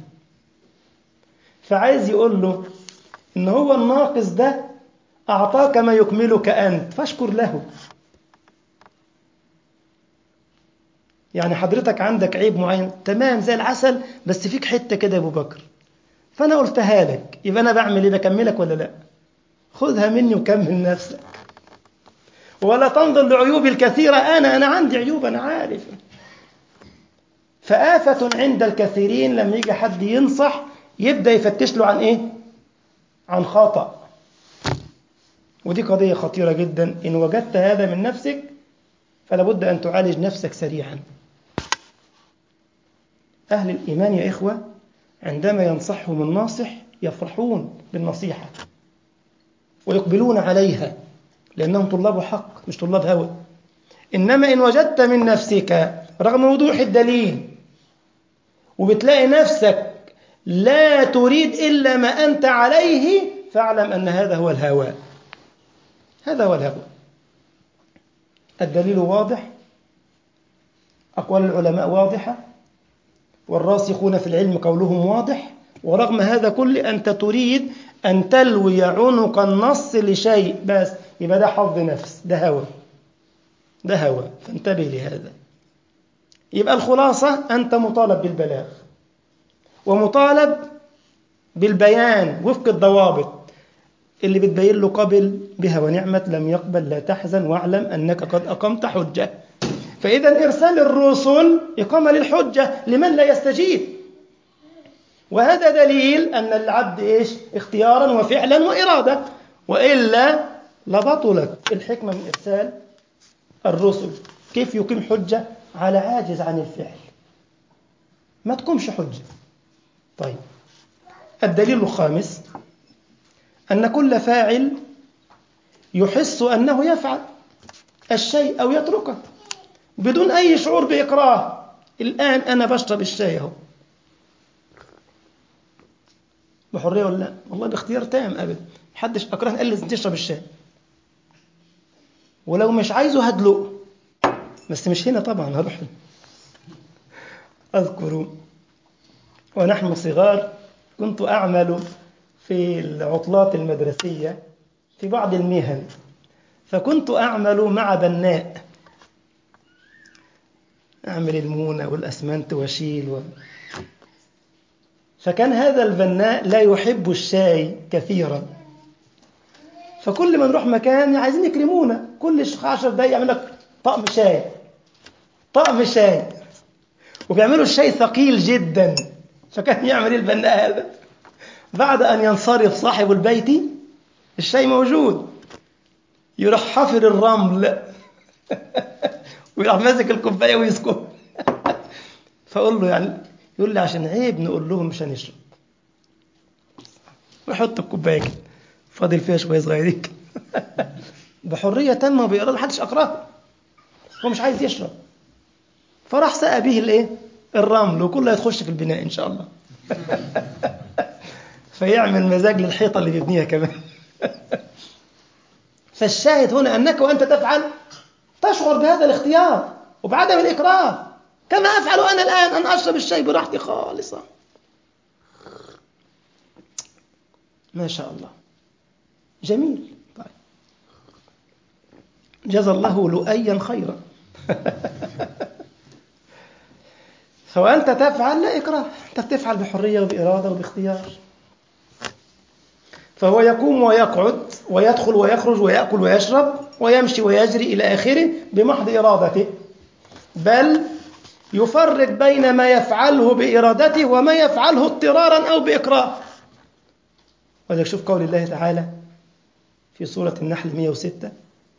فعايز يقول له ان هو الناقص ده أعطاك ما يكملك أنت فاشكر له. يعني حضرتك عندك عيب معين تمام زي العسل، بس فيك حتة كده يا أبو بكر، فأنا قلتها لك، يبقى أنا بعمل إيه؟ بكملك ولا لا؟ خذها مني وكمل نفسك، ولا تنظر لعيوبي الكثيرة. أنا أنا عندي عيوب أنا عارف. فآفة عند الكثيرين لما يجي حد ينصح يبدأ يفتش له عن إيه؟ عن خطأ. ودي قضية خطيرة جدا. إن وجدت هذا من نفسك فلا بد أن تعالج نفسك سريعا. أهل الإيمان يا إخوة عندما ينصحهم الناصح يفرحون بالنصيحة ويقبلون عليها، لأنهم طلاب حق مش طلاب هوى. إنما إن وجدت من نفسك رغم وضوح الدليل وبتلاقي نفسك لا تريد إلا ما أنت عليه، فاعلم أن هذا هو الهوى. هذا هو الهوى. الدليل واضح، أقوال العلماء واضحة، والراسخون في العلم قولهم واضح، ورغم هذا كل أنت تريد أن تلوي عنق النص لشيء بس، يبقى ده حظ نفس، ده هوى، ده هوى. فانتبه لهذا. يبقى الخلاصة أنت مطالب بالبلاغ ومطالب بالبيان وفق الضوابط. اللي بتبين له قبل بها ونعمة، لم يقبل لا تحزن، واعلم أنك قد أقمت حجة. فإذا إرسال الرسل إقامة للحجة لمن لا يستجيب، وهذا دليل أن العبد إيش؟ اختيارا وفعلا وإرادة، وإلا لبطلت الحكمة من إرسال الرسل. كيف يقيم حجة على عاجز عن الفعل؟ ما تقومش حجة. طيب الدليل الخامس أن كل فاعل يحس أنه يفعل الشيء أو يتركه بدون أي شعور بإكراه. الآن أنا بشرب الشاي أهو بحرية ولا لا؟ والله باختيار تام أبدا، محدش أكرهني قال لي تشرب الشاي، ولو مش عايزه هدلقه، بس مش هنا طبعا، هروح. أذكر ونحن صغار كنت أعمل في العطلات المدرسية في بعض المهن، فكنت أعمل مع بناء، أعمل المونة والأسمنت وشيل و... فكان هذا البناء لا يحب الشاي كثيرا، فكل ما نروح مكان عايزين يكرمونا، كل عشر دقايق يعمل لك طقم شاي طقم شاي، وبيعملوا الشاي ثقيل جدا. فكان يعمل البناء هذا بعد أن ينصرف صاحب البيت الشاي موجود، يروح حفر الرمل ويروح ماسك الكوباية ويسكت. فأقول له يعني، يقول لي عشان عيب نقول لهم مش هنشرب، ويحط الكوباية كده فاضل فيها شوية صغيرين بحرية تامة وبإرادة، محدش أكرهه، هو مش عايز يشرب، فراح سقى به الايه الرمل، وكله يتخش في البناء إن شاء الله فيعمل مزاج للحيطة اللي بيبنيها كمان. فالشاهد هنا أنك وأنت تفعل تشعر بهذا الاختيار وبعدم الإكراه، كما أفعل أنا الآن، أن أشرب الشاي براحتي خالصة، ما شاء الله، جميل. طيب. جزى الله لؤيا خيرا فوأنت تفعل لا إكراه، أنت بتفعل بحرية وبإرادة وباختيار. فهو يقوم ويقعد ويدخل ويخرج ويأكل ويشرب ويمشي ويجري إلى آخره بمحض إرادته، بل يفرق بين ما يفعله بإرادته وما يفعله اضطرارا أو بإكراه. وذلك شوف قول الله تعالى في سورة النحل مئة وستة: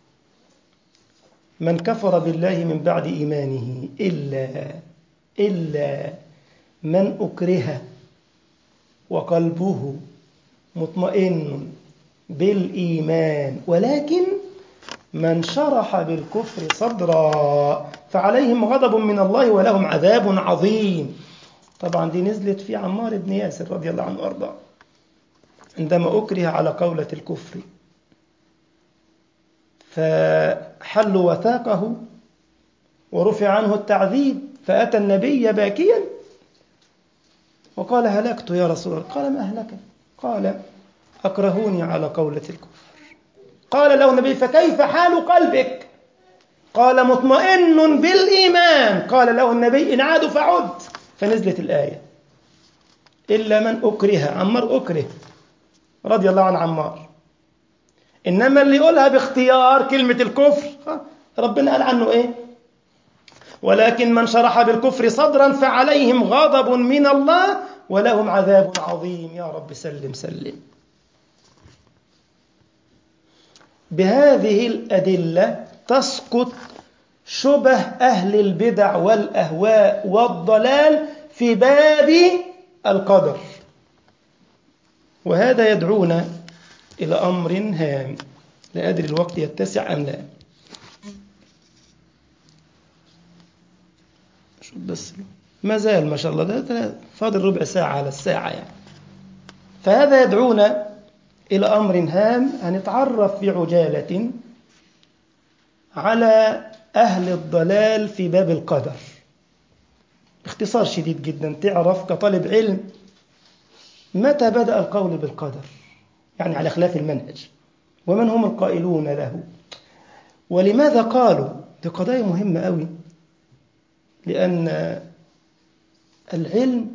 من كفر بالله من بعد إيمانه إلا إلا من أكره وقلبه مطمئن بالإيمان ولكن من شرح بالكفر صدرا فعليهم غضب من الله ولهم عذاب عظيم. طبعا دي نزلت في عمار بن ياسر رضي الله عنه وارضاه عندما أكره على قولة الكفر، فحلوا وثاقه ورفع عنه التعذيب، فأتى النبي باكيا وقال: هلكت يا رسول الله. قال: ما أهلك؟ قال: أكرهوني على قولة الكفر. قال له النبي: فكيف حال قلبك؟ قال: مطمئن بالإيمان. قال له النبي: إن عادوا فعد. فنزلت الآية: إلا من أكره. عمار أكره رضي الله عن عمار، إنما اللي يقولها باختيار كلمة الكفر ربنا قال عنه إيه؟ ولكن من شرح بالكفر صدرا فعليهم غضب من الله ولهم عذاب عظيم. يا رب سلم سلم. بهذه الأدلة تسقط شبه أهل البدع والأهواء والضلال في باب القدر، وهذا يدعونا إلى أمر هام، لا أدري الوقت يتسع أم لا. شو بس ما زال ما شاء الله ده فاضل ربع ساعة على الساعة يعني. فهذا يدعونا إلى أمر هام، هنتعرف في عجالة على أهل الضلال في باب القدر باختصار شديد جدا، تعرف كطالب علم متى بدأ القول بالقدر، يعني على خلاف المنهج، ومن هم القائلون له، ولماذا قالوا. دي قضايا مهمة قوي، لأن العلم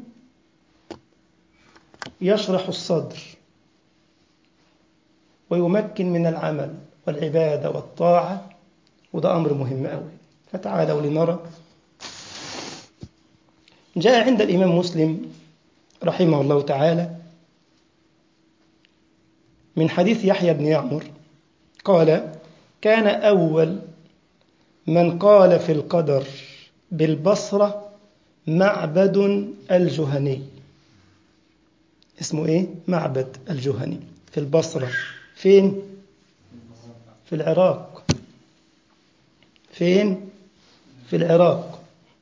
يشرح الصدر ويمكن من العمل والعبادة والطاعة، وده أمر مهم قوي. فتعالوا لنرى. جاء عند الإمام مسلم رحمه الله تعالى من حديث يحيى بن يعمر قال: كان أول من قال في القدر بالبصرة معبد الجهني. اسمه إيه؟ معبد الجهني في البصرة. فين؟ في العراق. فين؟ في العراق.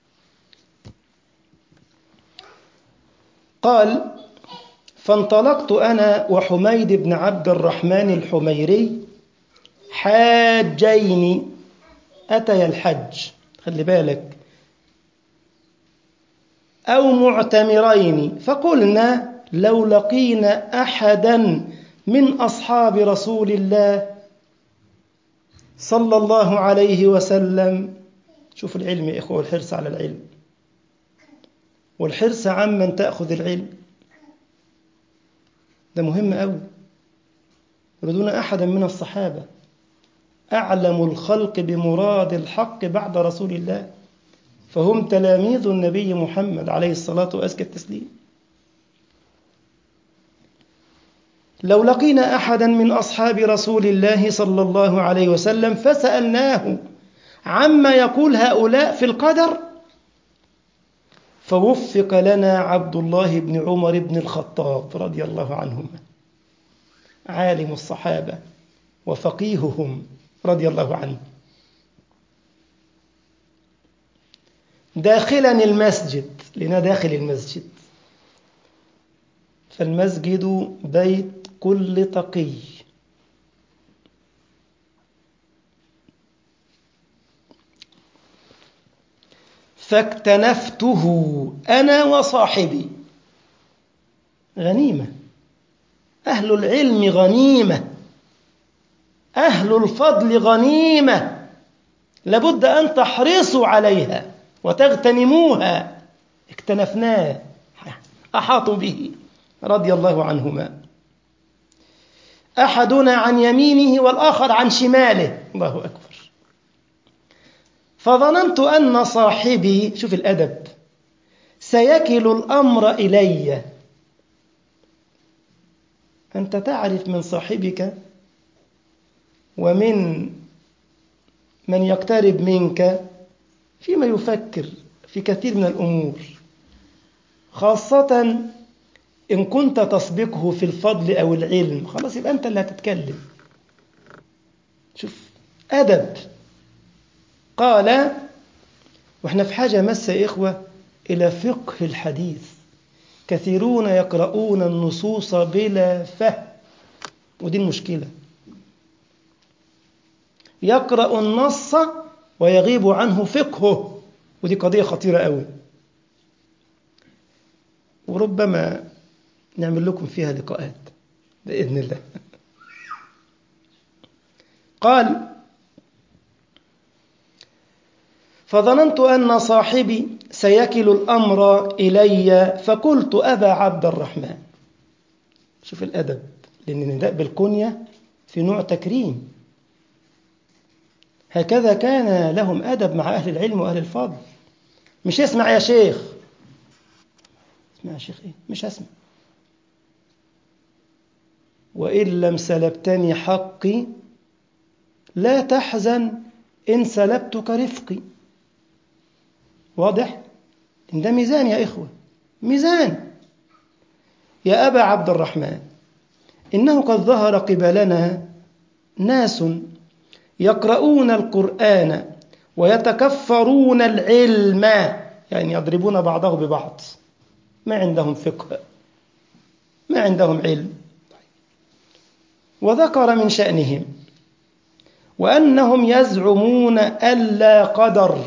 قال: فانطلقت أنا وحميد بن عبد الرحمن الحميري حاجين، أتي الحج، خلي بالك، أو معتمرين، فقلنا لو لقينا أحدا من أصحاب رسول الله صلى الله عليه وسلم. شوف العلم يا إخوة، الحرص على العلم والحرص عمن تأخذ العلم، ده مهم أوي. يريدون أحدا من الصحابة أعلم الخلق بمراد الحق بعد رسول الله، فهم تلاميذ النبي محمد عليه الصلاة وأزكى التسليم. لو لقينا أحدا من أصحاب رسول الله صلى الله عليه وسلم فسألناه عما يقول هؤلاء في القدر، فوفق لنا عبد الله بن عمر بن الخطاب رضي الله عنهما، عالم الصحابة وفقيههم رضي الله عنه، داخلا المسجد، لنا داخل المسجد، فالمسجد بيت كل تقي، فاكتنفته أنا وصاحبي. غنيمة، أهل العلم غنيمة، أهل الفضل غنيمة، لابد أن تحرصوا عليها وتغتنموها. اكتنفناه، أحاطوا به رضي الله عنهما، أحدنا عن يمينه والآخر عن شماله، الله أكبر. فظننت أن صاحبي، شوف الأدب، سيكل الأمر إلي. أنت تعرف من صاحبك ومن من يقترب منك فيما يفكر في كثير من الأمور، خاصة إن كنت تسبقه في الفضل أو العلم، خلاص يبقى أنت اللي هتتكلم. شوف أدب. قال: وإحنا في حاجة مسة يا إخوة إلى فقه الحديث، كثيرون يقرؤون النصوص بلا فهم، ودي المشكلة. يقرأ النص ويغيب عنه فقهه، ودي قضية خطيرة قوي، وربما نعمل لكم فيها لقاءات بإذن الله. قال: فظننت أن صاحبي سيكل الأمر إلي، فقلت: أبا عبد الرحمن. شوف الأدب، لأن النداء بالكنية في نوع تكريم، هكذا كان لهم أدب مع أهل العلم وأهل الفضل. مش اسمع يا شيخ، اسمع يا شيخ إيه؟ مش هسمع. وإن لم سلبتني حقي لا تحزن إن سلبتك رفقي. واضح؟ إن ده ميزان يا إخوة، ميزان. يا أبا عبد الرحمن، إنه قد ظهر قبلنا ناس يقرؤون القرآن ويتكفرون العلم، يعني يضربون بعضه ببعض، ما عندهم فقه، ما عندهم علم. وذكر من شأنهم وأنهم يزعمون ألا قدر،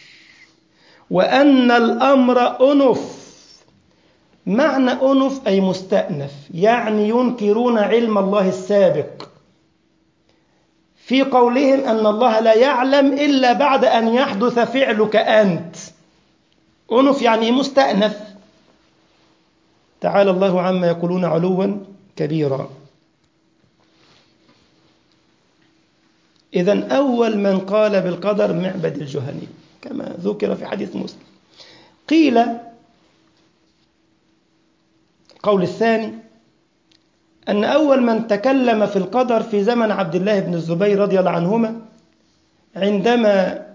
وأن الأمر أنف. معنى أنف أي مستأنف، يعني ينكرون علم الله السابق، في قولهم أن الله لا يعلم إلا بعد أن يحدث فعلك أنت. أنف يعني مستأنف. تعالى الله عما يقولون علوا كبيرا. إذن أول من قال بالقدر معبد الجهني كما ذكر في حديث مسلم. قيل قول الثاني أن أول من تكلم في القدر في زمن عبد الله بن الزبير رضي الله عنهما، عندما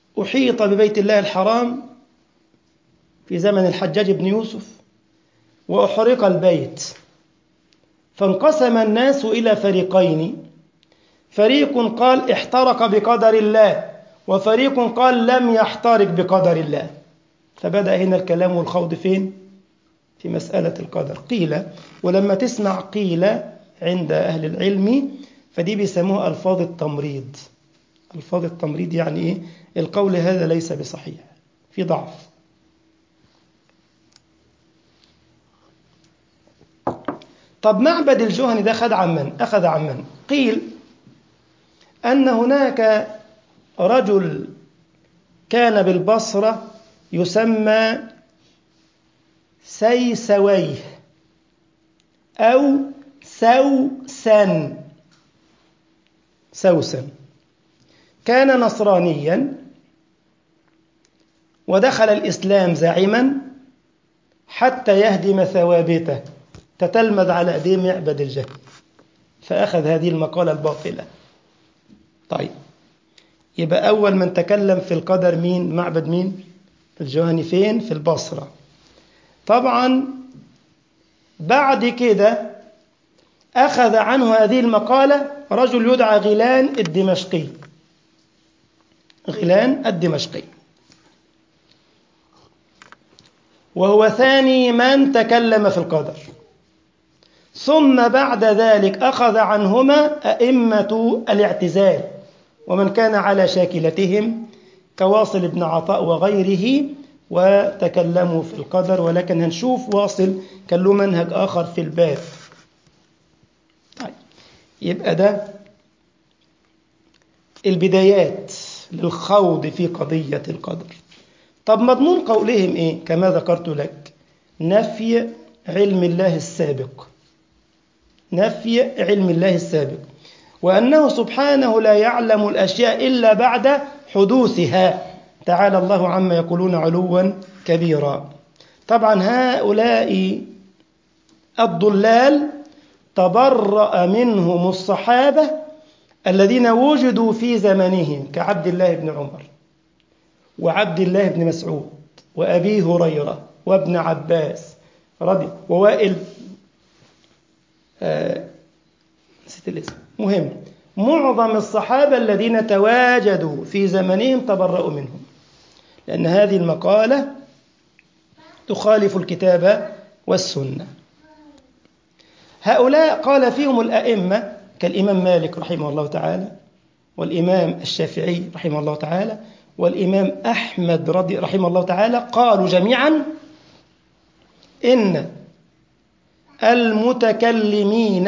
أحيط ببيت الله الحرام في زمن الحجاج بن يوسف، وأحرق البيت، فانقسم الناس إلى فريقين، فريق قال احترق بقدر الله، وفريق قال لم يحترق بقدر الله. فبدأ هنا الكلام والخوض فين؟ في مسألة القدر. قيل، ولما تسمع قيل عند أهل العلم فدي بيسموها ألفاظ التمريض. ألفاظ التمريض يعني إيه؟ القول هذا ليس بصحيح، في ضعف. طب معبد الجهني ده أخذ عن من؟ أخذ عن من؟ قيل أن هناك رجل كان بالبصرة يسمى سيسويه أو سوسن سوسن، كان نصرانيا ودخل الإسلام زاعما حتى يهدم ثوابته، تتلمذ على أيديه معبد الجهل، فأخذ هذه المقالة الباطلة. طيب، يبقى أول من تكلم في القدر مين؟ معبد مين؟ الجهني. فين؟ في البصرة. طبعا بعد كده أخذ عنه هذه المقالة رجل يدعى غيلان الدمشقي. غيلان الدمشقي، وهو ثاني من تكلم في القدر. ثم بعد ذلك أخذ عنهما أئمة الاعتزال ومن كان على شاكلتهم كواصل بن عطاء وغيره، وتكلموا في القدر. ولكن هنشوف واصل كان له منهج آخر في الباب. طيب، يبقى ده البدايات للخوض في قضية القدر. طب مضمون قولهم إيه؟ كما ذكرت لك، نفي علم الله السابق، نفي علم الله السابق، وأنه سبحانه لا يعلم الأشياء إلا بعد حدوثها، تعالى الله عما يقولون علوا كبيرا. طبعا هؤلاء الضلال تبرأ منهم الصحابة الذين وجدوا في زمنهم كعبد الله بن عمر وعبد الله بن مسعود وأبي هريرة وابن عباس رضي ووائل آه نسيت الاسم، مهم. معظم الصحابة الذين تواجدوا في زمنهم تبرأوا منهم، لأن هذه المقالة تخالف الكتاب والسنة. هؤلاء قال فيهم الأئمة كالإمام مالك رحمه الله تعالى، والإمام الشافعي رحمه الله تعالى، والإمام أحمد رضي رحمه الله تعالى، قالوا جميعا إن المتكلمين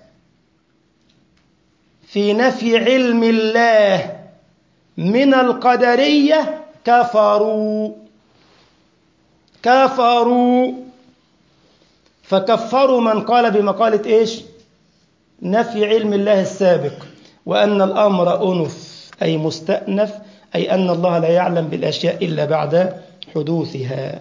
في نفي علم الله من القدرية كفروا كفروا فكفروا من قال بمقالة إيش؟ نفي علم الله السابق، وأن الأمر أنف أي مستأنف، أي أن الله لا يعلم بالأشياء إلا بعد حدوثها.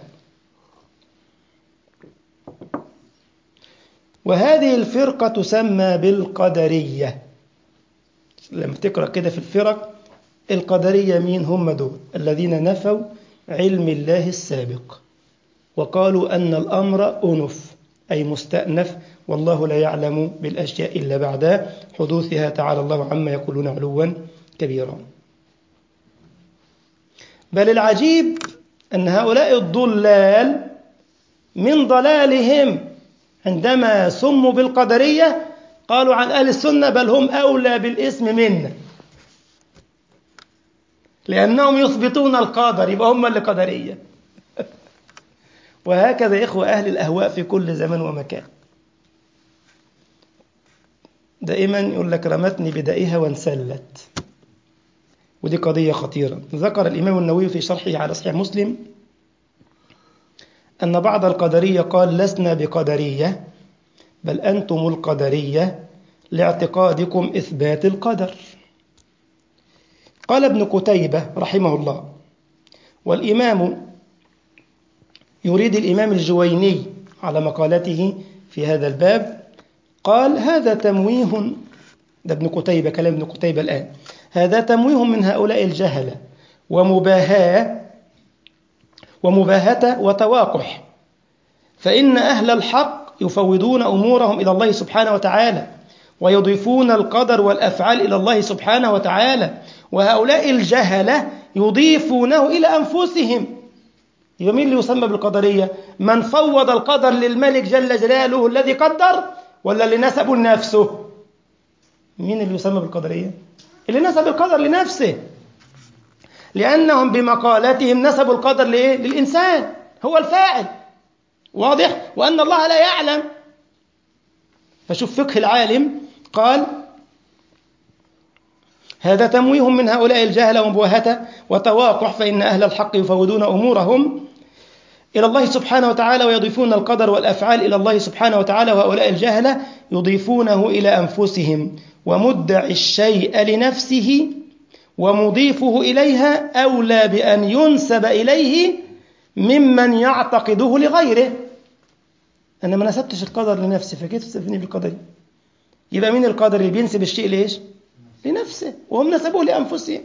وهذه الفرقة تسمى بالقدرية. لما تقرأ كده في الفرق، القدرية مين هم؟ دول الذين نفوا علم الله السابق وقالوا أن الأمر أنف أي مستأنف، والله لا يعلم بالأشياء إلا بعد حدوثها، تعالى الله عما يقولون علوا كبيرا. بل العجيب أن هؤلاء الضلال من ضلالهم عندما سموا بالقدرية قالوا عن أهل السنة بل هم أولى بالاسم منا، لأنهم يثبتون القدر، يبقى هم اللي قدرية. وهكذا إخوة أهل الأهواء في كل زمان ومكان، دائما يقول لك رمتني بدائها وانسلت، ودي قضية خطيرة. ذكر الإمام النووي في شرحه على صحيح مسلم أن بعض القدرية قال لسنا بقدرية بل أنتم القدرية لاعتقادكم إثبات القدر. قال ابن قتيبة رحمه الله، والإمام يريد الإمام الجويني على مقالته في هذا الباب، قال هذا تمويه، ده ابن قتيبة كلام ابن قتيبة الآن، هذا تمويه من هؤلاء الجهلة ومباهاة ومباهة وتواقح، فإن أهل الحق يفوضون أمورهم إلى الله سبحانه وتعالى ويضيفون القدر والأفعال إلى الله سبحانه وتعالى، وهؤلاء الجهلة يضيفونه إلى أنفسهم. يبقى مين اللي يسمى بالقدرية؟ من فوض القدر للملك جل جلاله الذي قدر، ولا اللي نسبه لنفسه؟ مين اللي يسمى بالقدرية؟ اللي نسب القدر لنفسه، لأنهم بمقالتهم نسبوا القدر لإيه؟ للإنسان، هو الفاعل. واضح؟ وأن الله لا يعلم. فشوف فقه العالم، قال: هذا تمويه من هؤلاء الجهل ومبوهته وتواقع، فإن أهل الحق يفوضون أمورهم إلى الله سبحانه وتعالى ويضيفون القدر والأفعال إلى الله سبحانه وتعالى، وهؤلاء الجهلة يضيفونه إلى أنفسهم، ومدعي الشيء لنفسه ومضيفه إليها أولى بأن ينسب إليه ممن يعتقده لغيره. أنا ما نسبتش القدر لنفسي، فكيف تسبني بالقدر؟ يبقى مين القدر اللي بينسب الشيء ليش؟ لنفسه، وهم نسبوه لأنفسهم.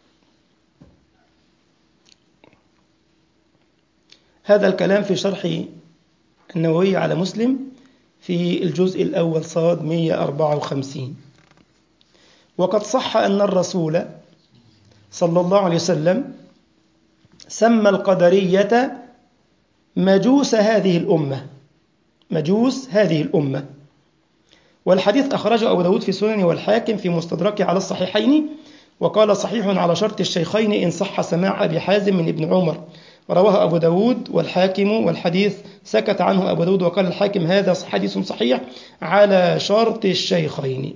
هذا الكلام في شرح النووي على مسلم في الجزء الأول صاد مئة وأربعة وخمسين. وقد صح أن الرسول صلى الله عليه وسلم سمى القدرية مجوس هذه الأمة، مجوس هذه الأمة. والحديث أخرجه أبو داود في سننه والحاكم في مستدركه على الصحيحين، وقال: صحيح على شرط الشيخين إن صح سماع أبي حازم من ابن عمر. رواه أبو داود والحاكم، والحديث سكت عنه أبو داود، وقال الحاكم: هذا حديث صحيح على شرط الشيخين.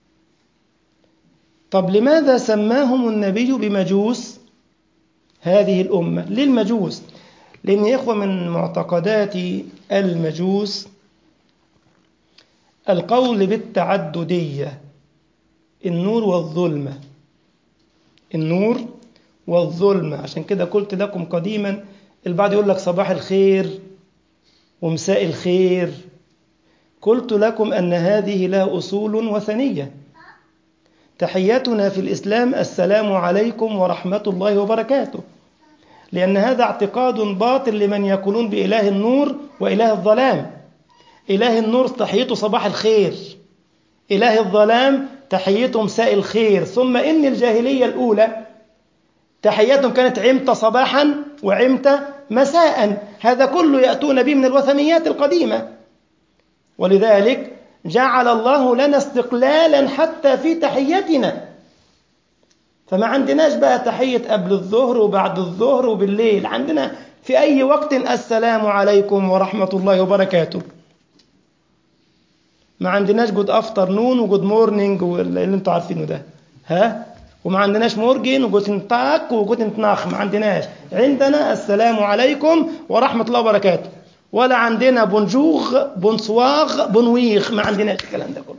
طب لماذا سماهم النبي بمجوس هذه الأمة؟ للمجوس، لأن يا إخوة من معتقدات المجوس القول بالتعددية، النور والظلمة، النور والظلمة. عشان كده قلت لكم قديما، البعض يقول لك صباح الخير ومساء الخير. قلت لكم أن هذه لها أصول وثنية. تحياتنا في الإسلام السلام عليكم ورحمة الله وبركاته، لأن هذا اعتقاد باطل لمن يقولون بإله النور وإله الظلام. إله النور تحيته صباح الخير، إله الظلام تحيته مساء الخير. ثم إن الجاهلية الأولى تحياتهم كانت عمت صباحا وعمت مساء، هذا كله يأتون به من الوثنيات القديمة. ولذلك جعل الله لنا استقلالا حتى في تحيتنا، فما عندناش بقى تحية قبل الظهر وبعد الظهر وبالليل، عندنا في أي وقت السلام عليكم ورحمة الله وبركاته. ما عندناش جود افتر نون وجود مورنينج واللي انتوا عارفينه ده، ها؟ وما عندناش مورجن وجوتن تاك وجوتن تناخ، ما عندناش. عندنا السلام عليكم ورحمة الله وبركاته، ولا عندنا بونجوغ بونسواغ بونويخ، ما عندناش الكلام ده كله.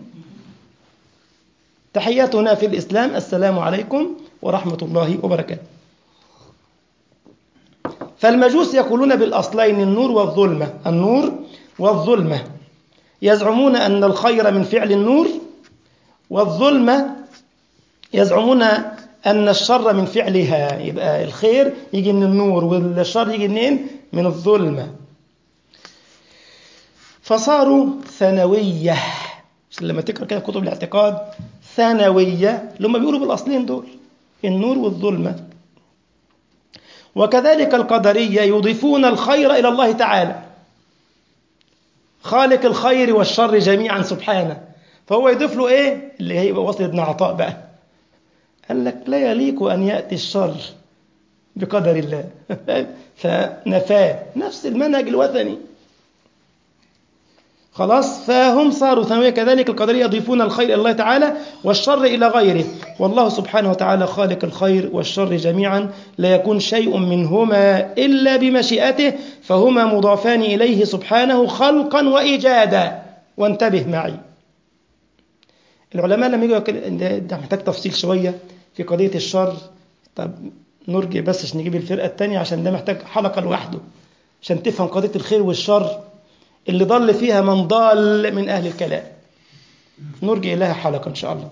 تحياتنا في الإسلام السلام عليكم ورحمة الله وبركاته. فالمجوس يقولون بالأصلين النور والظلمة، النور والظلمة، يزعمون أن الخير من فعل النور، والظلمة يزعمون أن الشر من فعلها. يبقى الخير يجي من النور والشر يجي منين؟ من الظلمة. فصاروا ثانوية. لما تقرأ كده كتب الاعتقاد ثانوية، لما بيقولوا بالأصلين دول النور والظلمة. وكذلك القدرية يضيفون الخير إلى الله تعالى، خالق الخير والشر جميعا سبحانه، فهو يضيف له إيه؟ اللي هي وصل ابن عطاء بقى، قال لك لا يليق أن يأتي الشر بقدر الله فنفاه، نفس المنهج الوثني. خلاص، فهم صاروا ثانوية. كذلك القدرية يضيفون الخير إلى الله تعالى والشر إلى غيره، والله سبحانه وتعالى خالق الخير والشر جميعا، لا يكون شيء منهما إلا بمشيئته، فهما مضافان إليه سبحانه خلقا وإيجادا. وانتبه معي، العلماء لما يجوا ده محتاج تفصيل شوية في قضية الشر. طب نرجع بس عشان نجيب الفرقة الثانية، عشان ده محتاج حلقة لوحده عشان تفهم قضية الخير والشر اللي ضل فيها من ضال من أهل الكلام. نرجع لها حلقة إن شاء الله.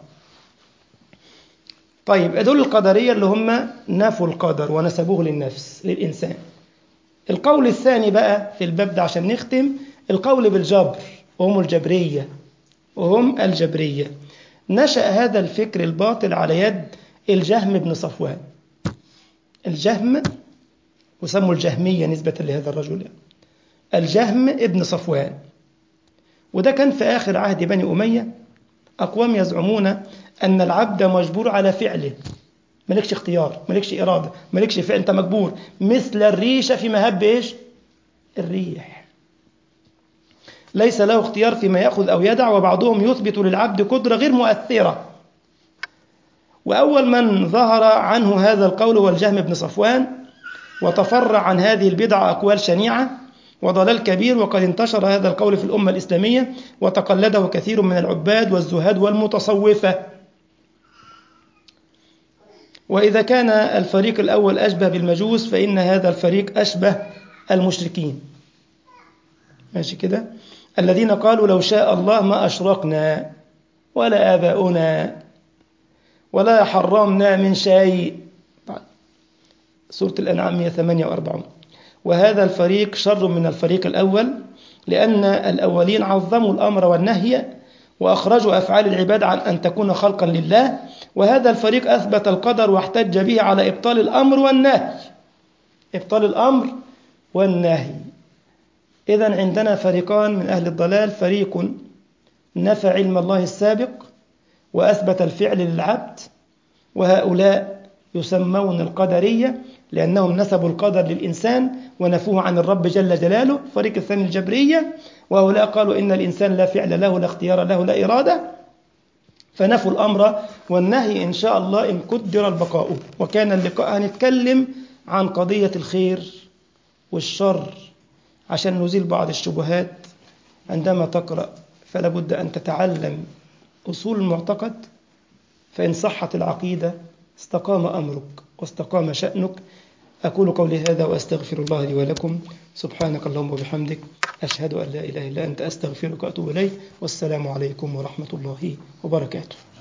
طيب، دول القدرية اللي هم نفوا القدر ونسبوه للنفس للإنسان. القول الثاني بقى في الباب ده عشان نختم، القول بالجبر، وهم الجبرية وهم الجبرية. نشأ هذا الفكر الباطل على يد الجهم بن صفوان. الجهم، وسموا الجهمية نسبة لهذا الرجل يعني. الجهم ابن صفوان، وده كان في آخر عهد بني أمية. أقوام يزعمون أن العبد مجبور على فعله، ملكش اختيار، ملكش إرادة، ملكش فعل، أنت مجبور، مثل الريشة في مهب إيش؟ الريح، ليس له اختيار فيما يأخذ أو يدع. وبعضهم يثبت للعبد قدرة غير مؤثرة. وأول من ظهر عنه هذا القول هو الجهم بن صفوان، وتفرع عن هذه البدعة أقوال شنيعة وضلال كبير، وقد انتشر هذا القول في الأمة الإسلامية وتقلده كثير من العباد والزهاد والمتصوفة. وإذا كان الفريق الأول أشبه بالمجوس، فإن هذا الفريق أشبه المشركين، ماشي كده، الذين قالوا لو شاء الله ما أشركنا ولا آباؤنا ولا حرمنا من شيء. سورة الأنعام مئة وثمانية وأربعين. وهذا الفريق شر من الفريق الأول، لأن الأولين عظموا الأمر والنهي وأخرجوا أفعال العباد عن أن تكون خلقا لله، وهذا الفريق أثبت القدر واحتج به على إبطال الأمر والنهي. إبطال الأمر والنهي. إذن عندنا فريقان من أهل الضلال، فريق نفى علم الله السابق وأثبت الفعل للعبد، وهؤلاء يسمون القدرية لأنهم نسبوا القدر للإنسان ونفوه عن الرب جل جلاله. فريق الثاني الجبرية، وهؤلاء قالوا إن الإنسان لا فعل له، لا اختيار له، لا إرادة، فنفوا الأمر والنهي. إن شاء الله إن قدر البقاء وكان اللقاء هنتكلم عن قضية الخير والشر عشان نزيل بعض الشبهات. عندما تقرأ فلا بد أن تتعلم أصول المعتقد، فإن صحت العقيدة استقام أمرك واستقام شأنك. أقول قولي هذا وأستغفر الله لي ولكم. سبحانك اللهم وبحمدك، أشهد أن لا إله إلا أنت، أستغفرك وأتوب إليك. والسلام عليكم ورحمة الله وبركاته.